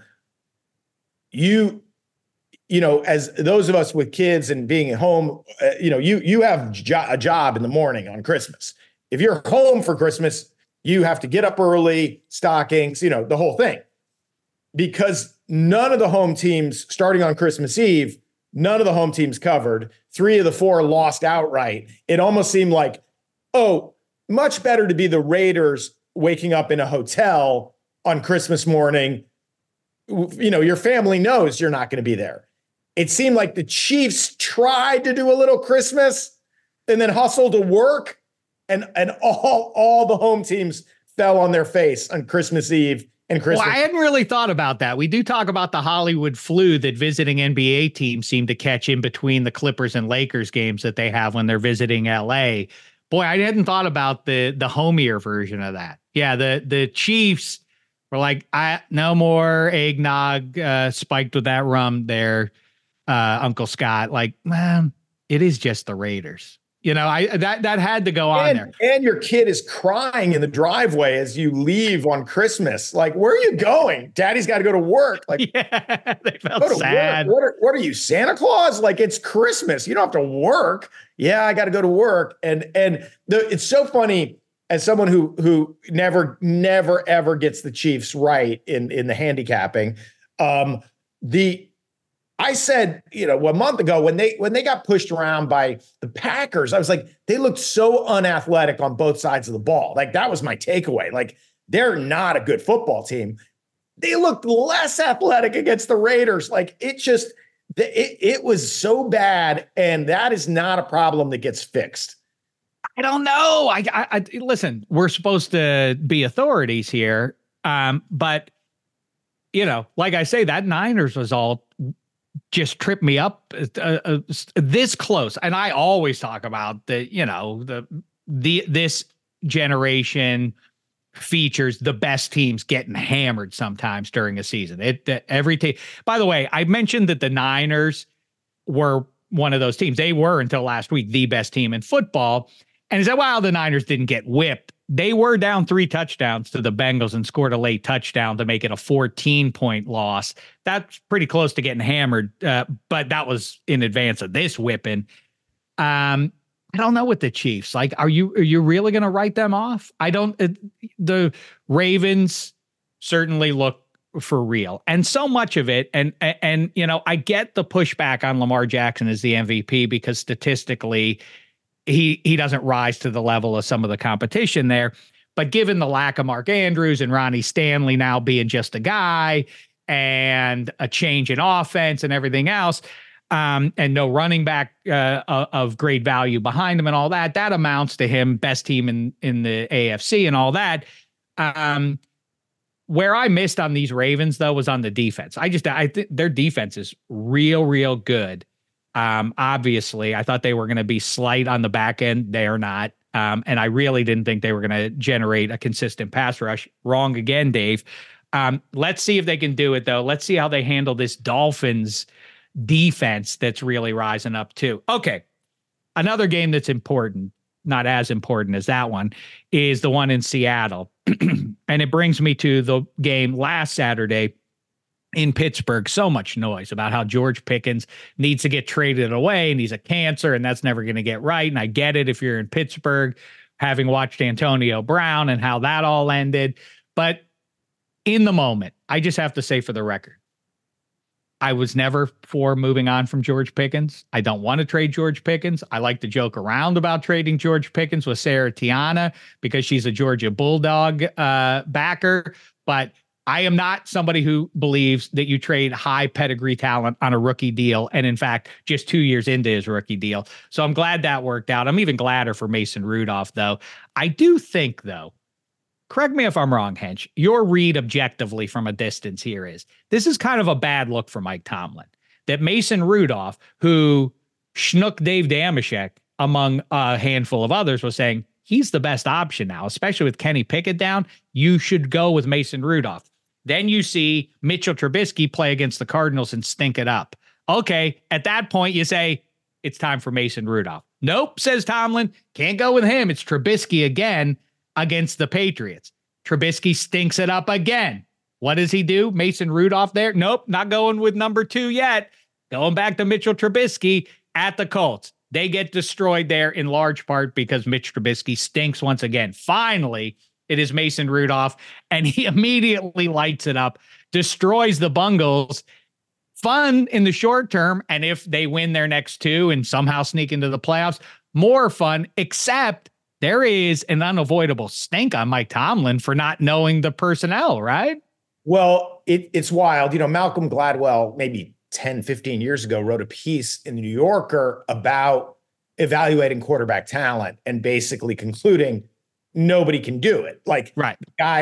As those of us with kids and being at home, you have a job in the morning on Christmas. If you're home for Christmas, you have to get up early, stockings, the whole thing. Because none of the home teams, starting on Christmas Eve, none of the home teams covered. 3 of the 4 lost outright. It almost seemed like, much better to be the Raiders waking up in a hotel on Christmas morning. Your family knows you're not going to be there. It seemed like the Chiefs tried to do a little Christmas and then hustled to work, and all the home teams fell on their face on Christmas Eve. Well, I hadn't really thought about that. We do talk about the Hollywood flu that visiting NBA teams seem to catch in between the Clippers and Lakers games that they have when they're visiting LA. Boy, I hadn't thought about the homier version of that. Yeah, the Chiefs were like, no more eggnog spiked with that rum there, Uncle Scott. Like, man, it is just the Raiders. That had to go on there. And your kid is crying in the driveway as you leave on Christmas. Like, where are you going? Daddy's got to go to work. Like, yeah, they felt sad. What are you, Santa Claus? Like, it's Christmas. You don't have to work. Yeah, I got to go to work. And it's so funny as someone who never ever gets the Chiefs right in the handicapping. I said, a month ago when they got pushed around by the Packers, I was like, they looked so unathletic on both sides of the ball. Like, that was my takeaway. Like, they're not a good football team. They looked less athletic against the Raiders. Like, it was so bad, and that is not a problem that gets fixed. I don't know. I listen, we're supposed to be authorities here. But like I say, that Niners was all just tripped me up this close. And I always talk about this generation features the best teams getting hammered sometimes during a season. Every team. By the way, I mentioned that the Niners were one of those teams. They were until last week the best team in football. And is that while the Niners didn't get whipped? They were down 3 touchdowns to the Bengals and scored a late touchdown to make it a 14-point loss. That's pretty close to getting hammered, but that was in advance of this whipping. I don't know with the Chiefs. Like, are you really going to write them off? I don't. The Ravens certainly look for real, and so much of it. And I get the pushback on Lamar Jackson as the MVP because statistically, he doesn't rise to the level of some of the competition there. But given the lack of Mark Andrews and Ronnie Stanley now being just a guy and a change in offense and everything else, and no running back of great value behind him and all that, that amounts to him best team in the AFC and all that. Where I missed on these Ravens, though, was on the defense. I think their defense is real good. Obviously, I thought they were going to be slight on the back end. They are not. And I really didn't think they were going to generate a consistent pass rush. Wrong again, Dave. Let's see if they can do it, though. Let's see how they handle this Dolphins defense that's really rising up, too. Okay. Another game that's important, not as important as that one, is the one in Seattle. And it brings me to the game last Saturday in Pittsburgh. So much noise about how George Pickens needs to get traded away and he's a cancer and that's never going to get right. And I get it if you're in Pittsburgh, having watched Antonio Brown and how that all ended. But in the moment, I just have to say for the record, I was never for moving on from George Pickens. I don't want to trade George Pickens. I like to joke around about trading George Pickens with Sarah Tiana because she's a Georgia Bulldog backer. But I am not somebody who believes that you trade high pedigree talent on a rookie deal. And in fact, just 2 years into his rookie deal. So I'm glad that worked out. I'm even gladder for Mason Rudolph, though. I do think, though, correct me if I'm wrong, Hench, your read objectively from a distance here is this is kind of a bad look for Mike Tomlin. That Mason Rudolph, who schnook Dave Dameshek among a handful of others, was saying he's the best option now, especially with Kenny Pickett down. You should go with Mason Rudolph. Then you see Mitchell Trubisky play against the Cardinals and stink it up. Okay, at that point, you say, it's time for Mason Rudolph. Nope, says Tomlin. Can't go with him. It's Trubisky again against the Patriots. Trubisky stinks it up again. What does he do? Mason Rudolph there? Nope, not going with number 2 yet. Going back to Mitchell Trubisky at the Colts. They get destroyed there in large part because Mitch Trubisky stinks once again. Finally, it is Mason Rudolph, and he immediately lights it up, destroys the Bungles. Fun in the short term, and if they win their next 2 and somehow sneak into the playoffs, more fun, except there is an unavoidable stink on Mike Tomlin for not knowing the personnel, right? Well, it's wild. Malcolm Gladwell, maybe 10, 15 years ago, wrote a piece in the New Yorker about evaluating quarterback talent and basically concluding nobody can do it. Like, right.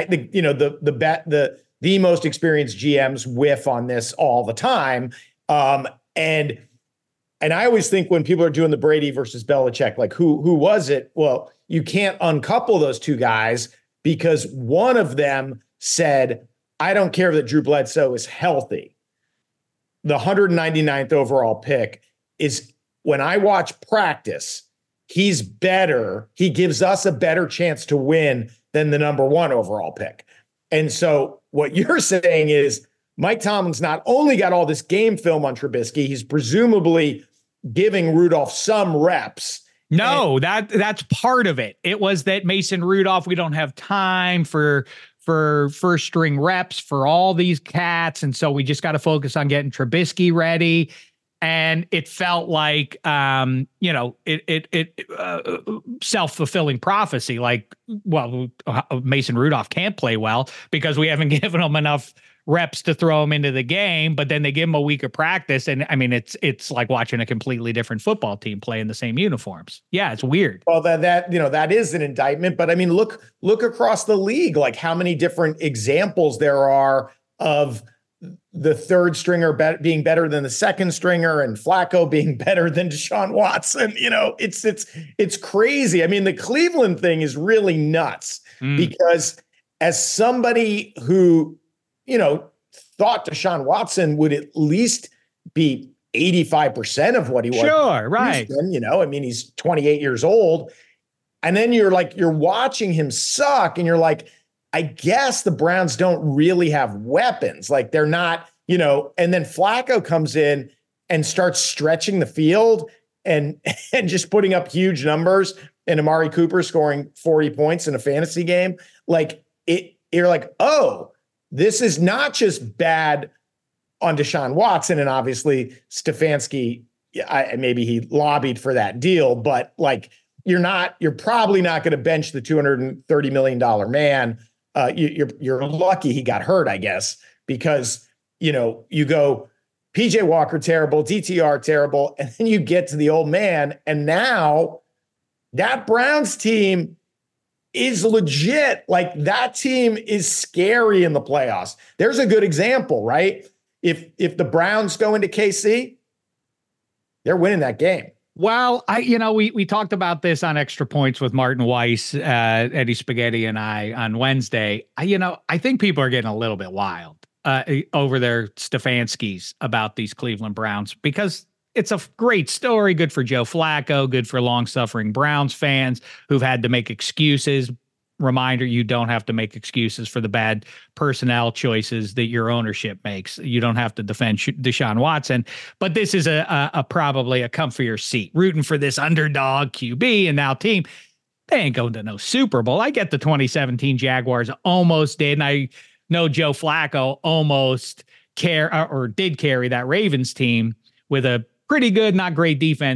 The most experienced GMs whiff on this all the time. And I always think when people are doing the Brady versus Belichick, like who was it? Well, you can't uncouple those two guys because one of them said, I don't care that Drew Bledsoe is healthy. The 199th overall pick is, when I watch practice, he's better. He gives us a better chance to win than the number 1 overall pick. And so what you're saying is Mike Tomlin's not only got all this game film on Trubisky, he's presumably giving Rudolph some reps. No, that's part of it. It was that Mason Rudolph, we don't have time for first string reps for all these cats. And so we just got to focus on getting Trubisky ready. And it felt like, self-fulfilling prophecy. Like, well, Mason Rudolph can't play well because we haven't given him enough reps to throw him into the game. But then they give him a week of practice, and I mean, it's like watching a completely different football team play in the same uniforms. Yeah, it's weird. Well, that is an indictment. But I mean, look across the league, like how many different examples there are of the third stringer being better than the second stringer, and Flacco being better than Deshaun Watson. It's crazy. I mean, the Cleveland thing is really nuts because as somebody who, thought Deshaun Watson would at least be 85% of what he was. Sure, right. Houston, he's 28 years old. And then you're watching him suck and you're like, I guess the Browns don't really have weapons. Like they're not, and then Flacco comes in and starts stretching the field and just putting up huge numbers, and Amari Cooper scoring 40 points in a fantasy game. Like you're like, oh, this is not just bad on Deshaun Watson. And obviously Stefanski, maybe he lobbied for that deal, but like, you're probably not going to bench the $230 million man. You're lucky he got hurt, I guess, because, you go PJ Walker, terrible, DTR, terrible. And then you get to the old man. And now that Browns team is legit. Like that team is scary in the playoffs. There's a good example, right? If the Browns go into KC, they're winning that game. Well, we talked about this on Extra Points with Martin Weiss, Eddie Spaghetti, and I on Wednesday. I think people are getting a little bit wild over their Stefanskis about these Cleveland Browns because it's a great story. Good for Joe Flacco. Good for long-suffering Browns fans who've had to make excuses. Reminder, you don't have to make excuses for the bad personnel choices that your ownership makes. You don't have to defend Deshaun Watson, but this is a probably a comfier seat, rooting for this underdog QB and now team. They ain't going to no Super Bowl. I get the 2017 Jaguars almost did, and I know Joe Flacco almost did carry that Ravens team with a pretty good, not great defense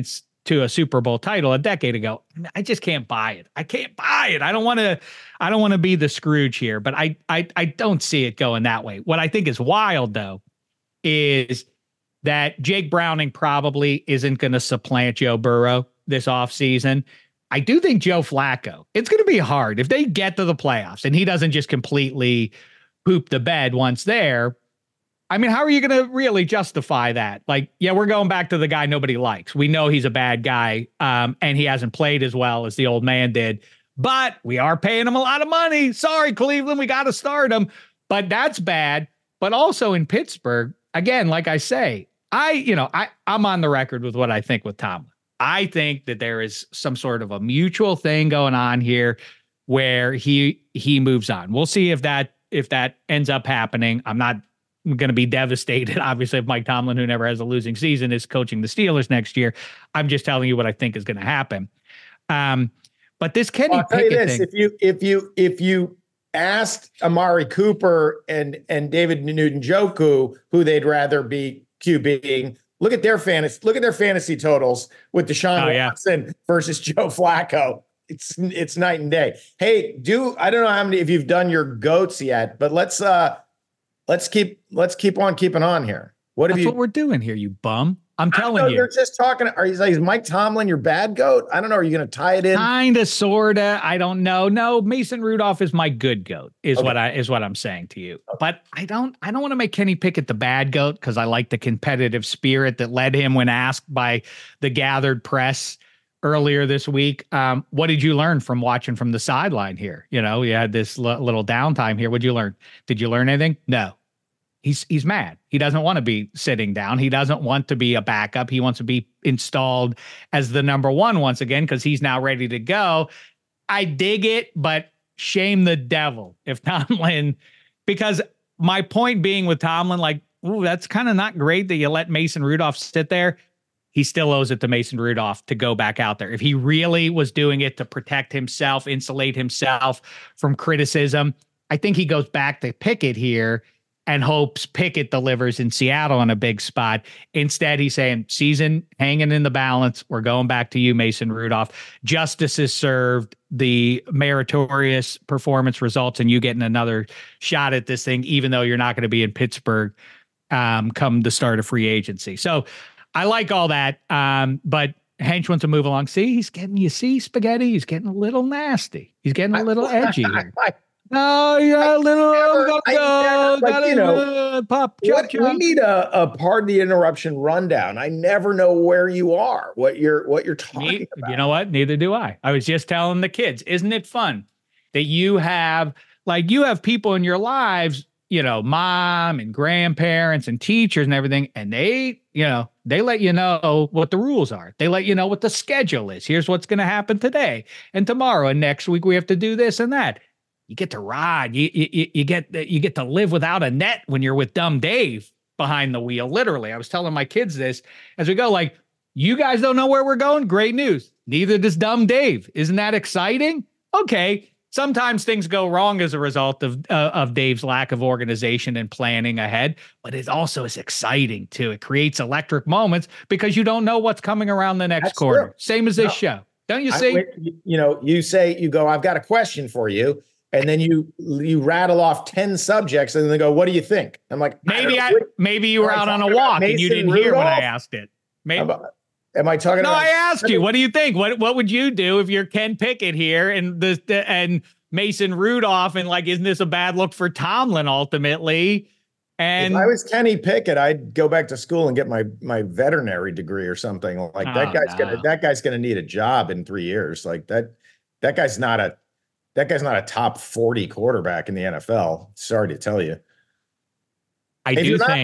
to a Super Bowl title a decade ago. I just can't buy it. I can't buy it. I don't want to be the Scrooge here, but I don't see it going that way. What I think is wild though is that Jake Browning probably isn't going to supplant Joe Burrow this offseason. I do think Joe Flacco, it's going to be hard if they get to the playoffs and he doesn't just completely poop the bed once there. I mean, how are you going to really justify that? Like, yeah, we're going back to the guy nobody likes. We know he's a bad guy, and he hasn't played as well as the old man did, but we are paying him a lot of money. Sorry, Cleveland, we got to start him. But that's bad. But also in Pittsburgh, again, like I say, I'm on the record with what I think with Tomlin. I think that there is some sort of a mutual thing going on here where he moves on. We'll see if that ends up happening. I'm not going to be devastated, obviously, if Mike Tomlin, who never has a losing season, is coaching the Steelers next year. I'm just telling you what I think is going to happen. But this Kenny Pickett thing. If you asked Amari Cooper and David Njoku who they'd rather be QBing, look at their fantasy totals with Deshaun Watson versus Joe Flacco. It's night and day. Hey, I don't know how many if you've done your goats yet, but let's keep on keeping on here. That's what we're doing here, you bum. I'm telling you. You're just talking. Is Mike Tomlin your bad goat? I don't know. Are you going to tie it in? Kinda, sorta. I don't know. No, Mason Rudolph is my good goat. Is what I'm saying to you. Okay. But I don't want to make Kenny Pickett the bad goat because I like the competitive spirit that led him when asked by the gathered press earlier this week. What did you learn from watching from the sideline here? You had this little downtime here. What'd you learn? Did you learn anything? No. He's mad. He doesn't want to be sitting down. He doesn't want to be a backup. He wants to be installed as the number one once again because he's now ready to go. I dig it, but shame the devil if Tomlin, because my point being with Tomlin, like, ooh, that's kind of not great that you let Mason Rudolph sit there. He still owes it to Mason Rudolph to go back out there. If he really was doing it to protect himself, insulate himself from criticism, I think he goes back to Pickett here and hopes Pickett delivers in Seattle in a big spot. Instead, he's saying, season hanging in the balance. We're going back to you, Mason Rudolph. Justice is served. The meritorious performance results and you getting another shot at this thing, even though you're not going to be in Pittsburgh come the start of free agency. So I like all that. But Hench wants to move along. Spaghetti, he's getting a little nasty. He's getting a little edgy here. No, yeah, a little. We need a pardon the interruption rundown. I never know where you are, what you're talking about. You know what? Neither do I. I was just telling the kids, isn't it fun that you have people in your lives, mom and grandparents and teachers and everything, and they let you know what the rules are. They let you know what the schedule is. Here's what's going to happen today and tomorrow and next week. We have to do this and that. You get to ride. You get to live without a net when you're with dumb Dave behind the wheel. Literally, I was telling my kids this as we go. Like, you guys don't know where we're going. Great news. Neither does dumb Dave. Isn't that exciting? Okay. Sometimes things go wrong as a result of Dave's lack of organization and planning ahead, but it also is exciting too. It creates electric moments because you don't know what's coming around the next corner. True. Same as this show. Don't you see? You go, I've got a question for you. And then you rattle off 10 subjects and then they go, what do you think? I'm like, maybe you were out on a walk and you didn't hear when I asked it. Maybe. Am I talking about? No, I asked you. What do you think? What would you do if you're Ken Pickett here and Mason Rudolph and isn't this a bad look for Tomlin ultimately? And if I was Kenny Pickett, I'd go back to school and get my veterinary degree or something. That guy's gonna need a job in 3 years. Like that guy's not a top 40 quarterback in the NFL. Sorry to tell you. I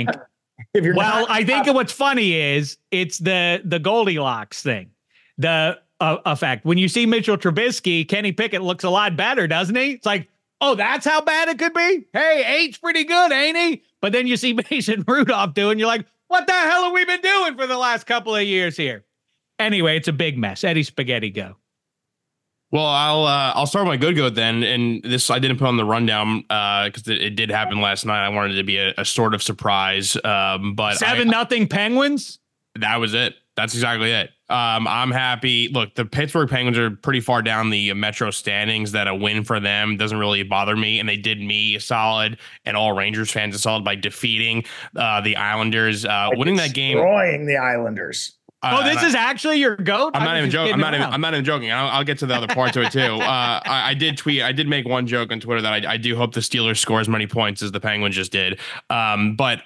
think what's funny is it's the Goldilocks thing. The effect. When you see Mitchell Trubisky, Kenny Pickett looks a lot better, doesn't he? It's like, oh, that's how bad it could be? Hey, 8's pretty good, ain't he? But then you see Mason Rudolph doing, you're like, what the hell have we been doing for the last couple of years here? Anyway, it's a big mess. Eddie Spaghetti, go. Well, I'll start with my good goat then, and this I didn't put on the rundown because it did happen last night. I wanted it to be a sort of surprise, but 7-0 Penguins. That was it. That's exactly it. I'm happy. Look, the Pittsburgh Penguins are pretty far down the Metro standings that a win for them doesn't really bother me. And they did me a solid and all Rangers fans a solid by defeating the Islanders, winning that game. Destroying the Islanders. This is actually your GOAT? I'm not even joking. I'm not even joking. I'll get to the other part of it too. I did tweet. I did make one joke on Twitter that I do hope the Steelers score as many points as the Penguins just did. But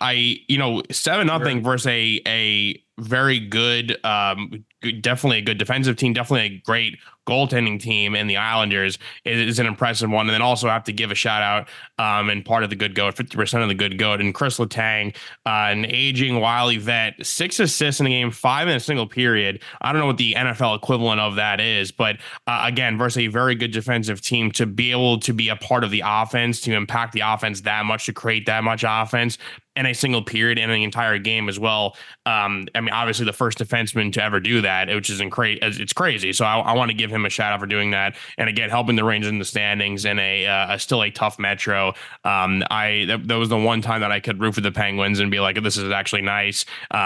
7-0 versus a very good, definitely a good defensive team, definitely a great goaltending team in the Islanders is an impressive one. And then also have to give a shout out and part of the good goat, 50% of the good goat, and Chris Letang, an aging wily vet, 6 assists in the game, 5 in a single period. I don't know what the NFL equivalent of that is, but again, versus a very good defensive team, to be able to be a part of the offense, to impact the offense that much, to create that much offense in a single period in the entire game as well. I mean, obviously the first defenseman to ever do that, which is it's crazy. So I want to give him a shout out for doing that. And again, helping the Rangers in the standings in a still a tough Metro. That was the one time that I could root for the Penguins and be like, this is actually nice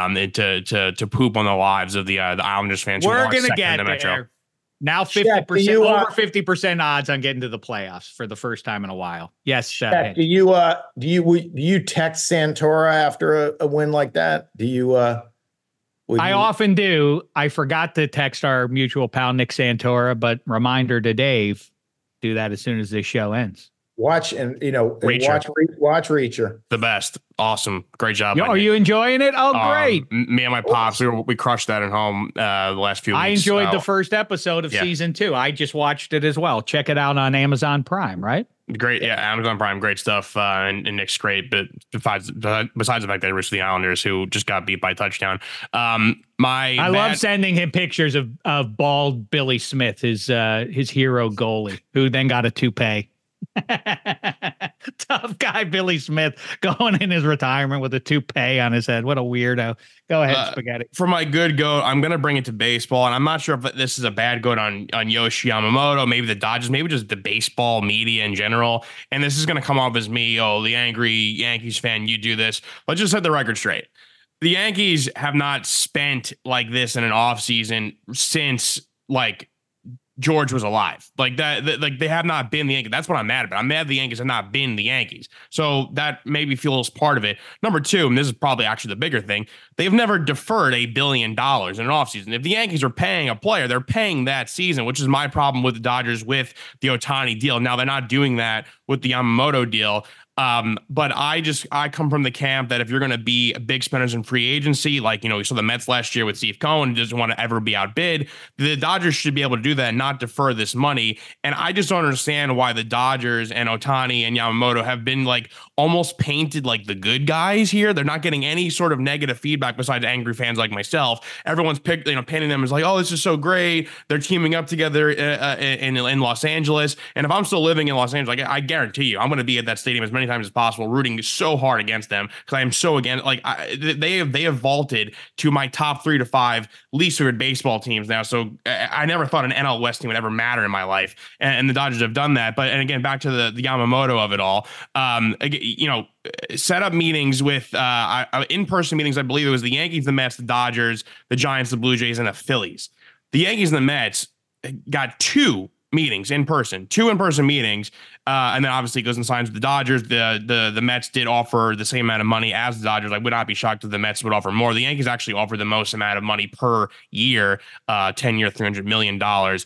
to poop on the lives of the Islanders fans. We're going to get there. Metro. Now 50%, over 50% odds on getting to the playoffs for the first time in a while. Yes, Shaq, do you text Santora after a win like that? Do you? I often do. I forgot to text our mutual pal Nick Santora, but reminder to Dave, do that as soon as this show ends. Watch watch Reacher. The best. Awesome. Great job. Are you enjoying it? Oh, great. Me and my pops, we crushed that at home the last few weeks. I enjoyed the first episode of season 2. I just watched it as well. Check it out on Amazon Prime, right? Great. Yeah, Amazon Prime. Great stuff. And Nick's great. But besides the fact that it was the Islanders who just got beat by touchdown. I love sending him pictures of bald Billy Smith, his hero goalie, who then got a toupee. Tough guy Billy Smith going in his retirement with a toupee on his head. What a weirdo. Go ahead, Spaghetti. For my good goat, I'm going to bring it to baseball, and I'm not sure if this is a bad goat on Yoshi Yamamoto, maybe the Dodgers, maybe just the baseball media in general. And this is going to come off as me, the angry Yankees fan, you do this. Let's just set the record straight. The Yankees have not spent like this in an offseason since George was alive. Like that, like they have not been the Yankees. That's what I'm mad about. I'm mad the Yankees have not been the Yankees. So that maybe feels part of it. Number 2, and this is probably actually the bigger thing, they've never deferred $1 billion in an offseason. If the Yankees are paying a player, they're paying that season, which is my problem with the Dodgers with the Ohtani deal. Now they're not doing that with the Yamamoto deal. But I come from the camp that if you're going to be big spenders in free agency, we saw the Mets last year with Steve Cohen, who doesn't want to ever be outbid, the Dodgers should be able to do that and not defer this money. And I just don't understand why the Dodgers and Ohtani and Yamamoto have been almost painted like the good guys here. They're not getting any sort of negative feedback besides angry fans like myself. Everyone's painting them as oh, this is so great. They're teaming up together in Los Angeles. And if I'm still living in Los Angeles, I guarantee you, I'm going to be at that stadium as many times as possible, rooting so hard against them because I am so against. They have vaulted to my top 3 to 5 least favorite baseball teams now. So I never thought an NL West team would ever matter in my life, and the Dodgers have done that. But again, back to the Yamamoto of it all. Set up meetings with in-person meetings. I believe it was the Yankees, the Mets, the Dodgers, the Giants, the Blue Jays, and the Phillies. The Yankees and the Mets got 2 meetings in person, 2 in-person meetings, and then obviously goes and signs with the Dodgers. The Mets did offer the same amount of money as the Dodgers. I would not be shocked if the Mets would offer more. The Yankees actually offered the most amount of money per year, 10-year, $300 million.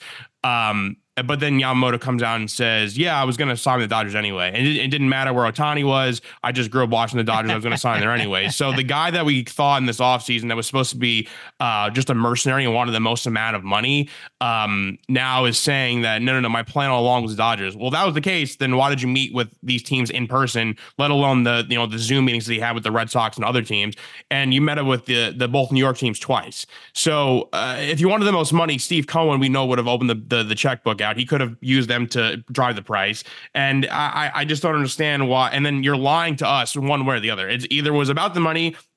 But then Yamamoto comes out and says, I was going to sign with the Dodgers anyway. And it didn't matter where Ohtani was. I just grew up watching the Dodgers. I was going to sign there anyway. So the guy that we thought in this offseason that was supposed to be just a mercenary and wanted the most amount of money now is saying that, no, my plan all along was the Dodgers. Well, if that was the case, then why did you meet with these teams in person, let alone the Zoom meetings that you had with the Red Sox and other teams? And you met up with the both New York teams twice. So if you wanted the most money, Steve Cohen, we know, would have opened the checkbook out. He could have used them to drive the price. And I just don't understand why. And then you're lying to us one way or the other. It's either was about the money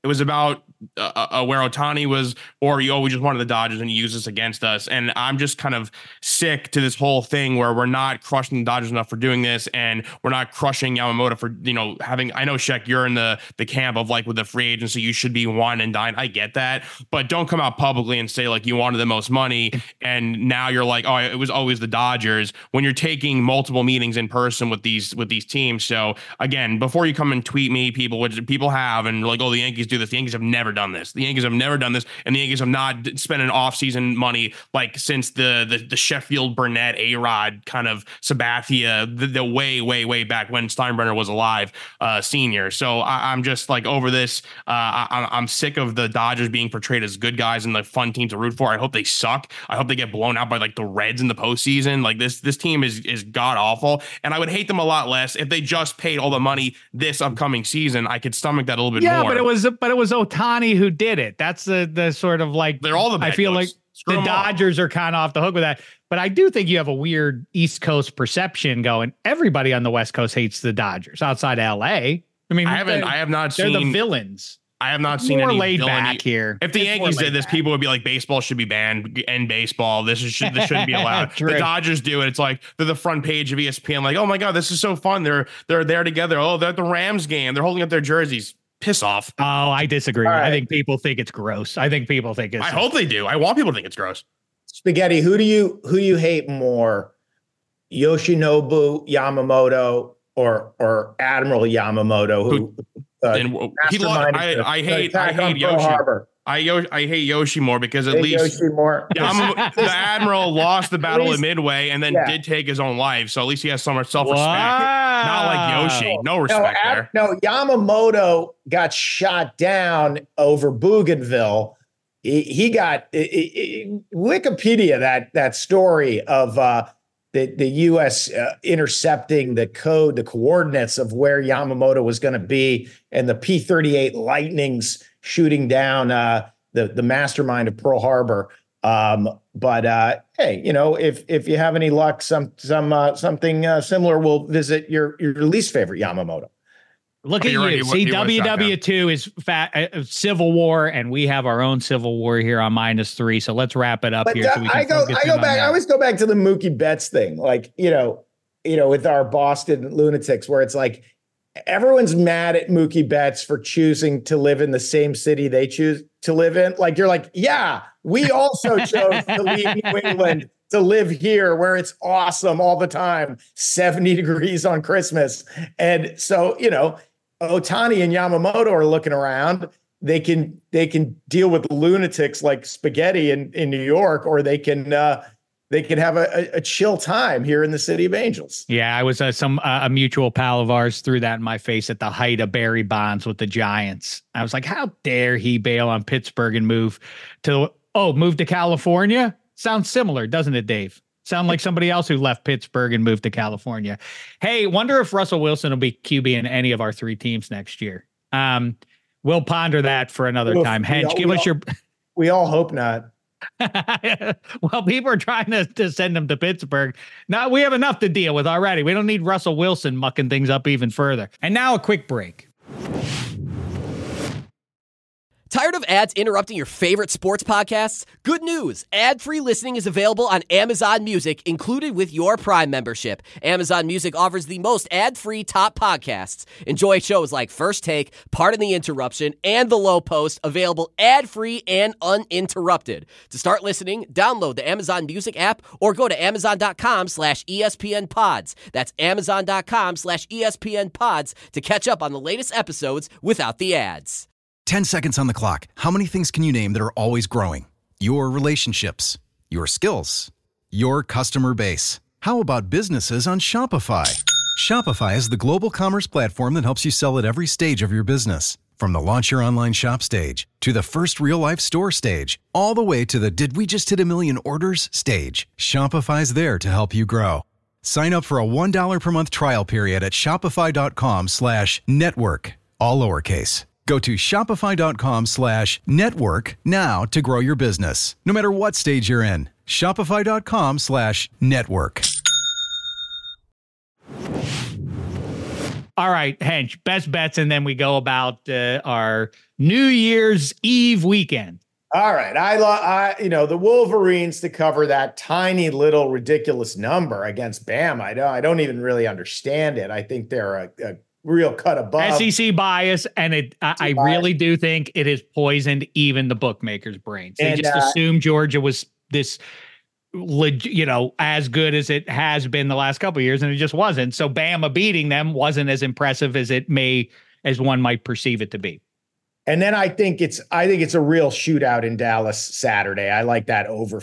It was about where Ohtani was, or we just wanted the Dodgers and you use this against us. And I'm just kind of sick to this whole thing where we're not crushing the Dodgers enough for doing this, and we're not crushing Yamamoto for, having, I know, Sheck, you're in the camp of like with the free agency, you should be wine and dine. I get that, but don't come out publicly and say like you wanted the most money and now you're like, oh, it was always the Dodgers, when you're taking multiple meetings in person with these teams. So again, before you come and tweet me, which people have, and like, oh, the Yankees do this. The Yankees have never done this. The Yankees have never done this, and the Yankees have not spent an offseason money like since the Sheffield Burnett A-Rod kind of Sabathia, the way back when Steinbrenner was alive, senior. So I'm just like over this. I'm sick of the Dodgers being portrayed as good guys and the fun team to root for. I hope they suck. I hope they get blown out by like the Reds in the postseason. Like this team is god awful, and I would hate them a lot less if they just paid all the money this upcoming season. I could stomach that a little bit more. Yeah, but it was Ohtani who did it. That's the sort of like, they're all the bad. I feel like the Dodgers are kind of off the hook with that. But I do think you have a weird East Coast perception going. Everybody on the West Coast hates the Dodgers outside of LA. I mean, I have not seen. They're the villains. I have not seen any laid back here. If the Yankees did this, people would be like, baseball should be banned, and baseball. This shouldn't be allowed. The Dodgers do it. It's like they're the front page of ESPN. Like, oh my God, this is so fun. They're there together. Oh, they're at the Rams game. They're holding up their jerseys. Piss off. Oh, I disagree. Right. I think people think it's gross. I hope they do. I want people to think it's gross. Spaghetti, who do you hate more? Yoshinobu Yamamoto or Admiral Yamamoto, I hate Yoshi. I hate Yoshi more because at least the Admiral lost the battle at Midway and then did take his own life. So at least he has some self-respect. Not like Yoshi. No respect there. No, Yamamoto got shot down over Bougainville. He got Wikipedia that story of the U.S. Intercepting the coordinates of where Yamamoto was going to be, and the P-38 Lightnings shooting down the mastermind of Pearl Harbor. But hey, if you have any luck, something similar will visit your least favorite Yamamoto. Look at you. See, WW2 is Civil War, and we have our own Civil War here on -3. So let's wrap it up here. So I go back. I always go back to the Mookie Betts thing, like with our Boston Lunatics, where it's like everyone's mad at Mookie Betts for choosing to live in the same city they choose to live in. Like you're like, yeah, we also chose to leave New England to live here where it's awesome all the time, 70 degrees on Christmas, and so Ohtani and Yamamoto are looking around. They can deal with lunatics like Spaghetti in New York, or they can have a chill time here in the City of Angels. Yeah, I was a mutual pal of ours threw that in my face at the height of Barry Bonds with the Giants. I was like, how dare he bail on Pittsburgh and move to California? Sounds similar, doesn't it, Dave? Sound like somebody else who left Pittsburgh and moved to California. Hey, wonder if Russell Wilson will be QB in any of our 3 teams next year. We'll ponder that for another time. Hench, give us your... We all hope not. Well, people are trying to send him to Pittsburgh. Now we have enough to deal with already. We don't need Russell Wilson mucking things up even further. And now a quick break. Tired of ads interrupting your favorite sports podcasts? Good news! Ad-free listening is available on Amazon Music, included with your Prime membership. Amazon Music offers the most ad-free top podcasts. Enjoy shows like First Take, Pardon the Interruption, and The Low Post, available ad-free and uninterrupted. To start listening, download the Amazon Music app or go to Amazon.com/ESPN Pods. That's Amazon.com/ESPN Pods to catch up on the latest episodes without the ads. 10 seconds on the clock. How many things can you name that are always growing? Your relationships, your skills, your customer base. How about businesses on Shopify? Shopify is the global commerce platform that helps you sell at every stage of your business. From the launch your online shop stage, to the first real-life store stage, all the way to the did we just hit a million orders stage. Shopify's there to help you grow. Sign up for a $1 per month trial period at shopify.com/network, all lowercase. Go to shopify.com/network now to grow your business, no matter what stage you're in. Shopify.com/network. All right, Hench, best bets, and then we go about our New Year's Eve weekend. All right. The Wolverines to cover that tiny little ridiculous number against Bama. I don't even really understand it. I think they're a real cut above. SEC bias, and I really do think it has poisoned even the bookmakers' brains. They just assumed Georgia was this, as good as it has been the last couple of years, and it just wasn't. So Bama beating them wasn't as impressive as one might perceive it to be. And then I think it's a real shootout in Dallas Saturday. I like that over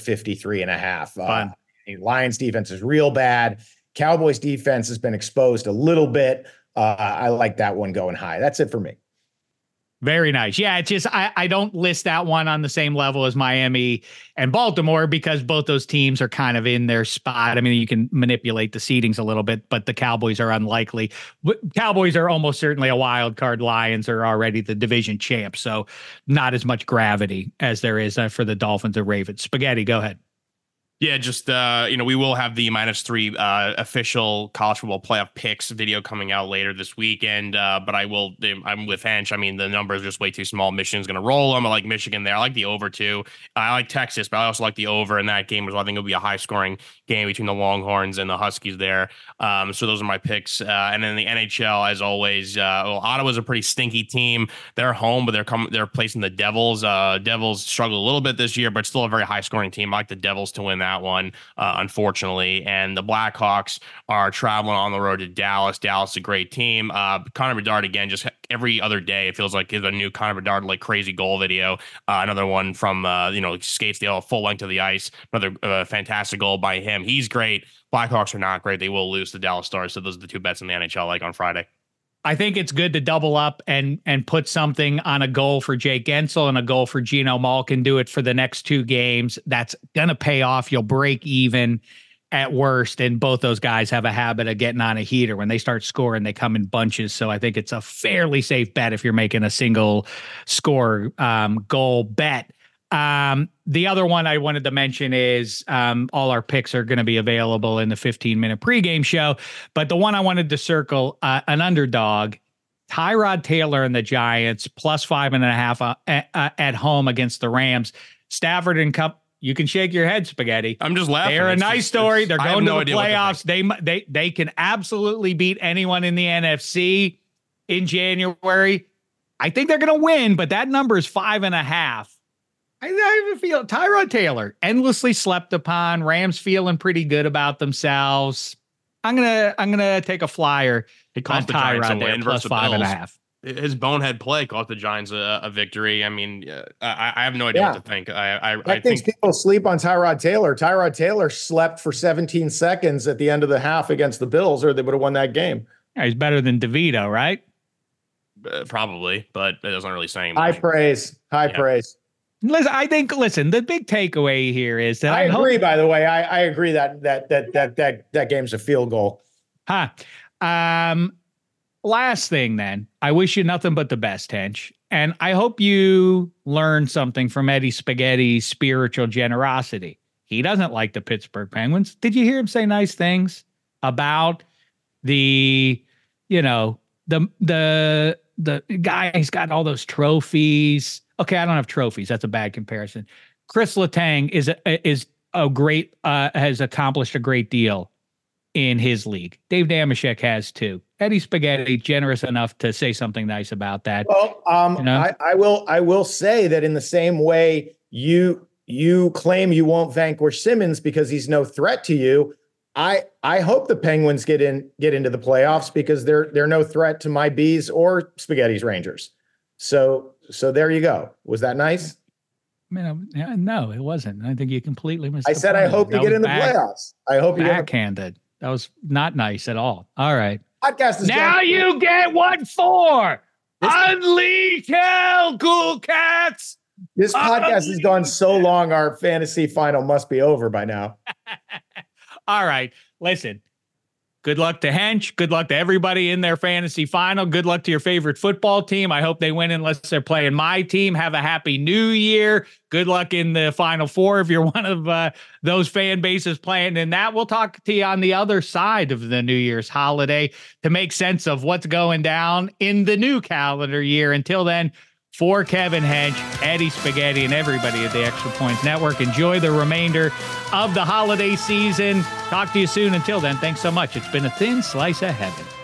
53.5. Lions defense is real bad. Cowboys defense has been exposed a little bit. I like that one going high. That's it for me. Very nice. Yeah, it's just I don't list that one on the same level as Miami and Baltimore because both those teams are kind of in their spot. I mean, you can manipulate the seedings a little bit, but the Cowboys are unlikely. Cowboys are almost certainly a wild card. Lions are already the division champs, so not as much gravity as there is for the Dolphins or Ravens. Spaghetti, go ahead. Yeah, just, we will have the -3 official college football playoff picks video coming out later this weekend. But I'm with Hench. I mean, the number is just way too small. Michigan's going to roll them. I like Michigan there. I like the over too. I like Texas, but I also like the over in that game. I think it'll be a high scoring game between the Longhorns and the Huskies there. So those are my picks. And then the NHL, as always, Ottawa's a pretty stinky team. They're home, but they're placing the Devils. Devils struggled a little bit this year, but still a very high scoring team. I like the Devils to win that one, unfortunately. And the Blackhawks are traveling on the road to Dallas. Dallas is a great team. Connor Bedard, again, just every other day, it feels like there's a new Connor Bedard like crazy goal video. Another one from, skates the full length of the ice. Another fantastic goal by him. He's great. Blackhawks are not great. They will lose to Dallas Stars. So those are the two bets in the NHL like on Friday. I think it's good to double up and put something on a goal for Jake Gensel and a goal for Geno Malkin. Do it for the next two games. That's going to pay off. You'll break even at worst. And both those guys have a habit of getting on a heater. When they start scoring, they come in bunches. So I think it's a fairly safe bet if you're making a single score goal bet. The other one I wanted to mention is all our picks are going to be available in the 15-minute pregame show. But the one I wanted to circle, an underdog, Tyrod Taylor and the Giants, plus 5.5 at home against the Rams. Stafford and Cup, you can shake your head, Spaghetti. I'm just laughing. They're a nice story. They're going to the playoffs. They can absolutely beat anyone in the NFC in January. I think they're going to win, but that number is 5.5. I even feel Tyrod Taylor endlessly slept upon. Rams feeling pretty good about themselves. I'm gonna take a flyer on Tyrod there plus 5.5. His bonehead play cost the Giants a victory. I mean, I have no idea what to think. I think people sleep on Tyrod Taylor. Tyrod Taylor slept for 17 seconds at the end of the half against the Bills, or they would have won that game. Yeah, he's better than DeVito, right? Probably, but it doesn't really say much. High praise. Listen, the big takeaway here is that I agree, by the way, I agree that game's a field goal. Last thing then, I wish you nothing but the best, Hench. And I hope you learn something from Eddie Spaghetti's spiritual generosity. He doesn't like the Pittsburgh Penguins. Did you hear him say nice things about the guy who's got all those trophies? Okay, I don't have trophies. That's a bad comparison. Chris Letang has accomplished a great deal in his league. Dave Dameshek has too. Eddie Spaghetti, generous enough to say something nice about that. Well, I will say that in the same way you claim you won't vanquish Simmons because he's no threat to you. I hope the Penguins get into the playoffs because they're no threat to my Bees or Spaghetti's Rangers. So there you go. Was that nice? I mean, no, it wasn't. I think you completely missed. I said I hope you get in the playoffs. I hope you backhanded. That was not nice at all. All right. Podcast is now you get what for. Unleash hell, cool cats. This podcast has gone so long, our fantasy final must be over by now. All right. Listen. Good luck to Hench. Good luck to everybody in their fantasy final. Good luck to your favorite football team. I hope they win unless they're playing my team. Have a happy new year. Good luck in the Final Four if you're one of those fan bases playing in that. We'll talk to you on the other side of the New Year's holiday to make sense of what's going down in the new calendar year. Until then, For Kevin Hench, Eddie Spaghetti, and everybody at the Extra Points Network, enjoy the remainder of the holiday season. Talk to you soon. Until then, thanks so much. It's been a thin slice of heaven.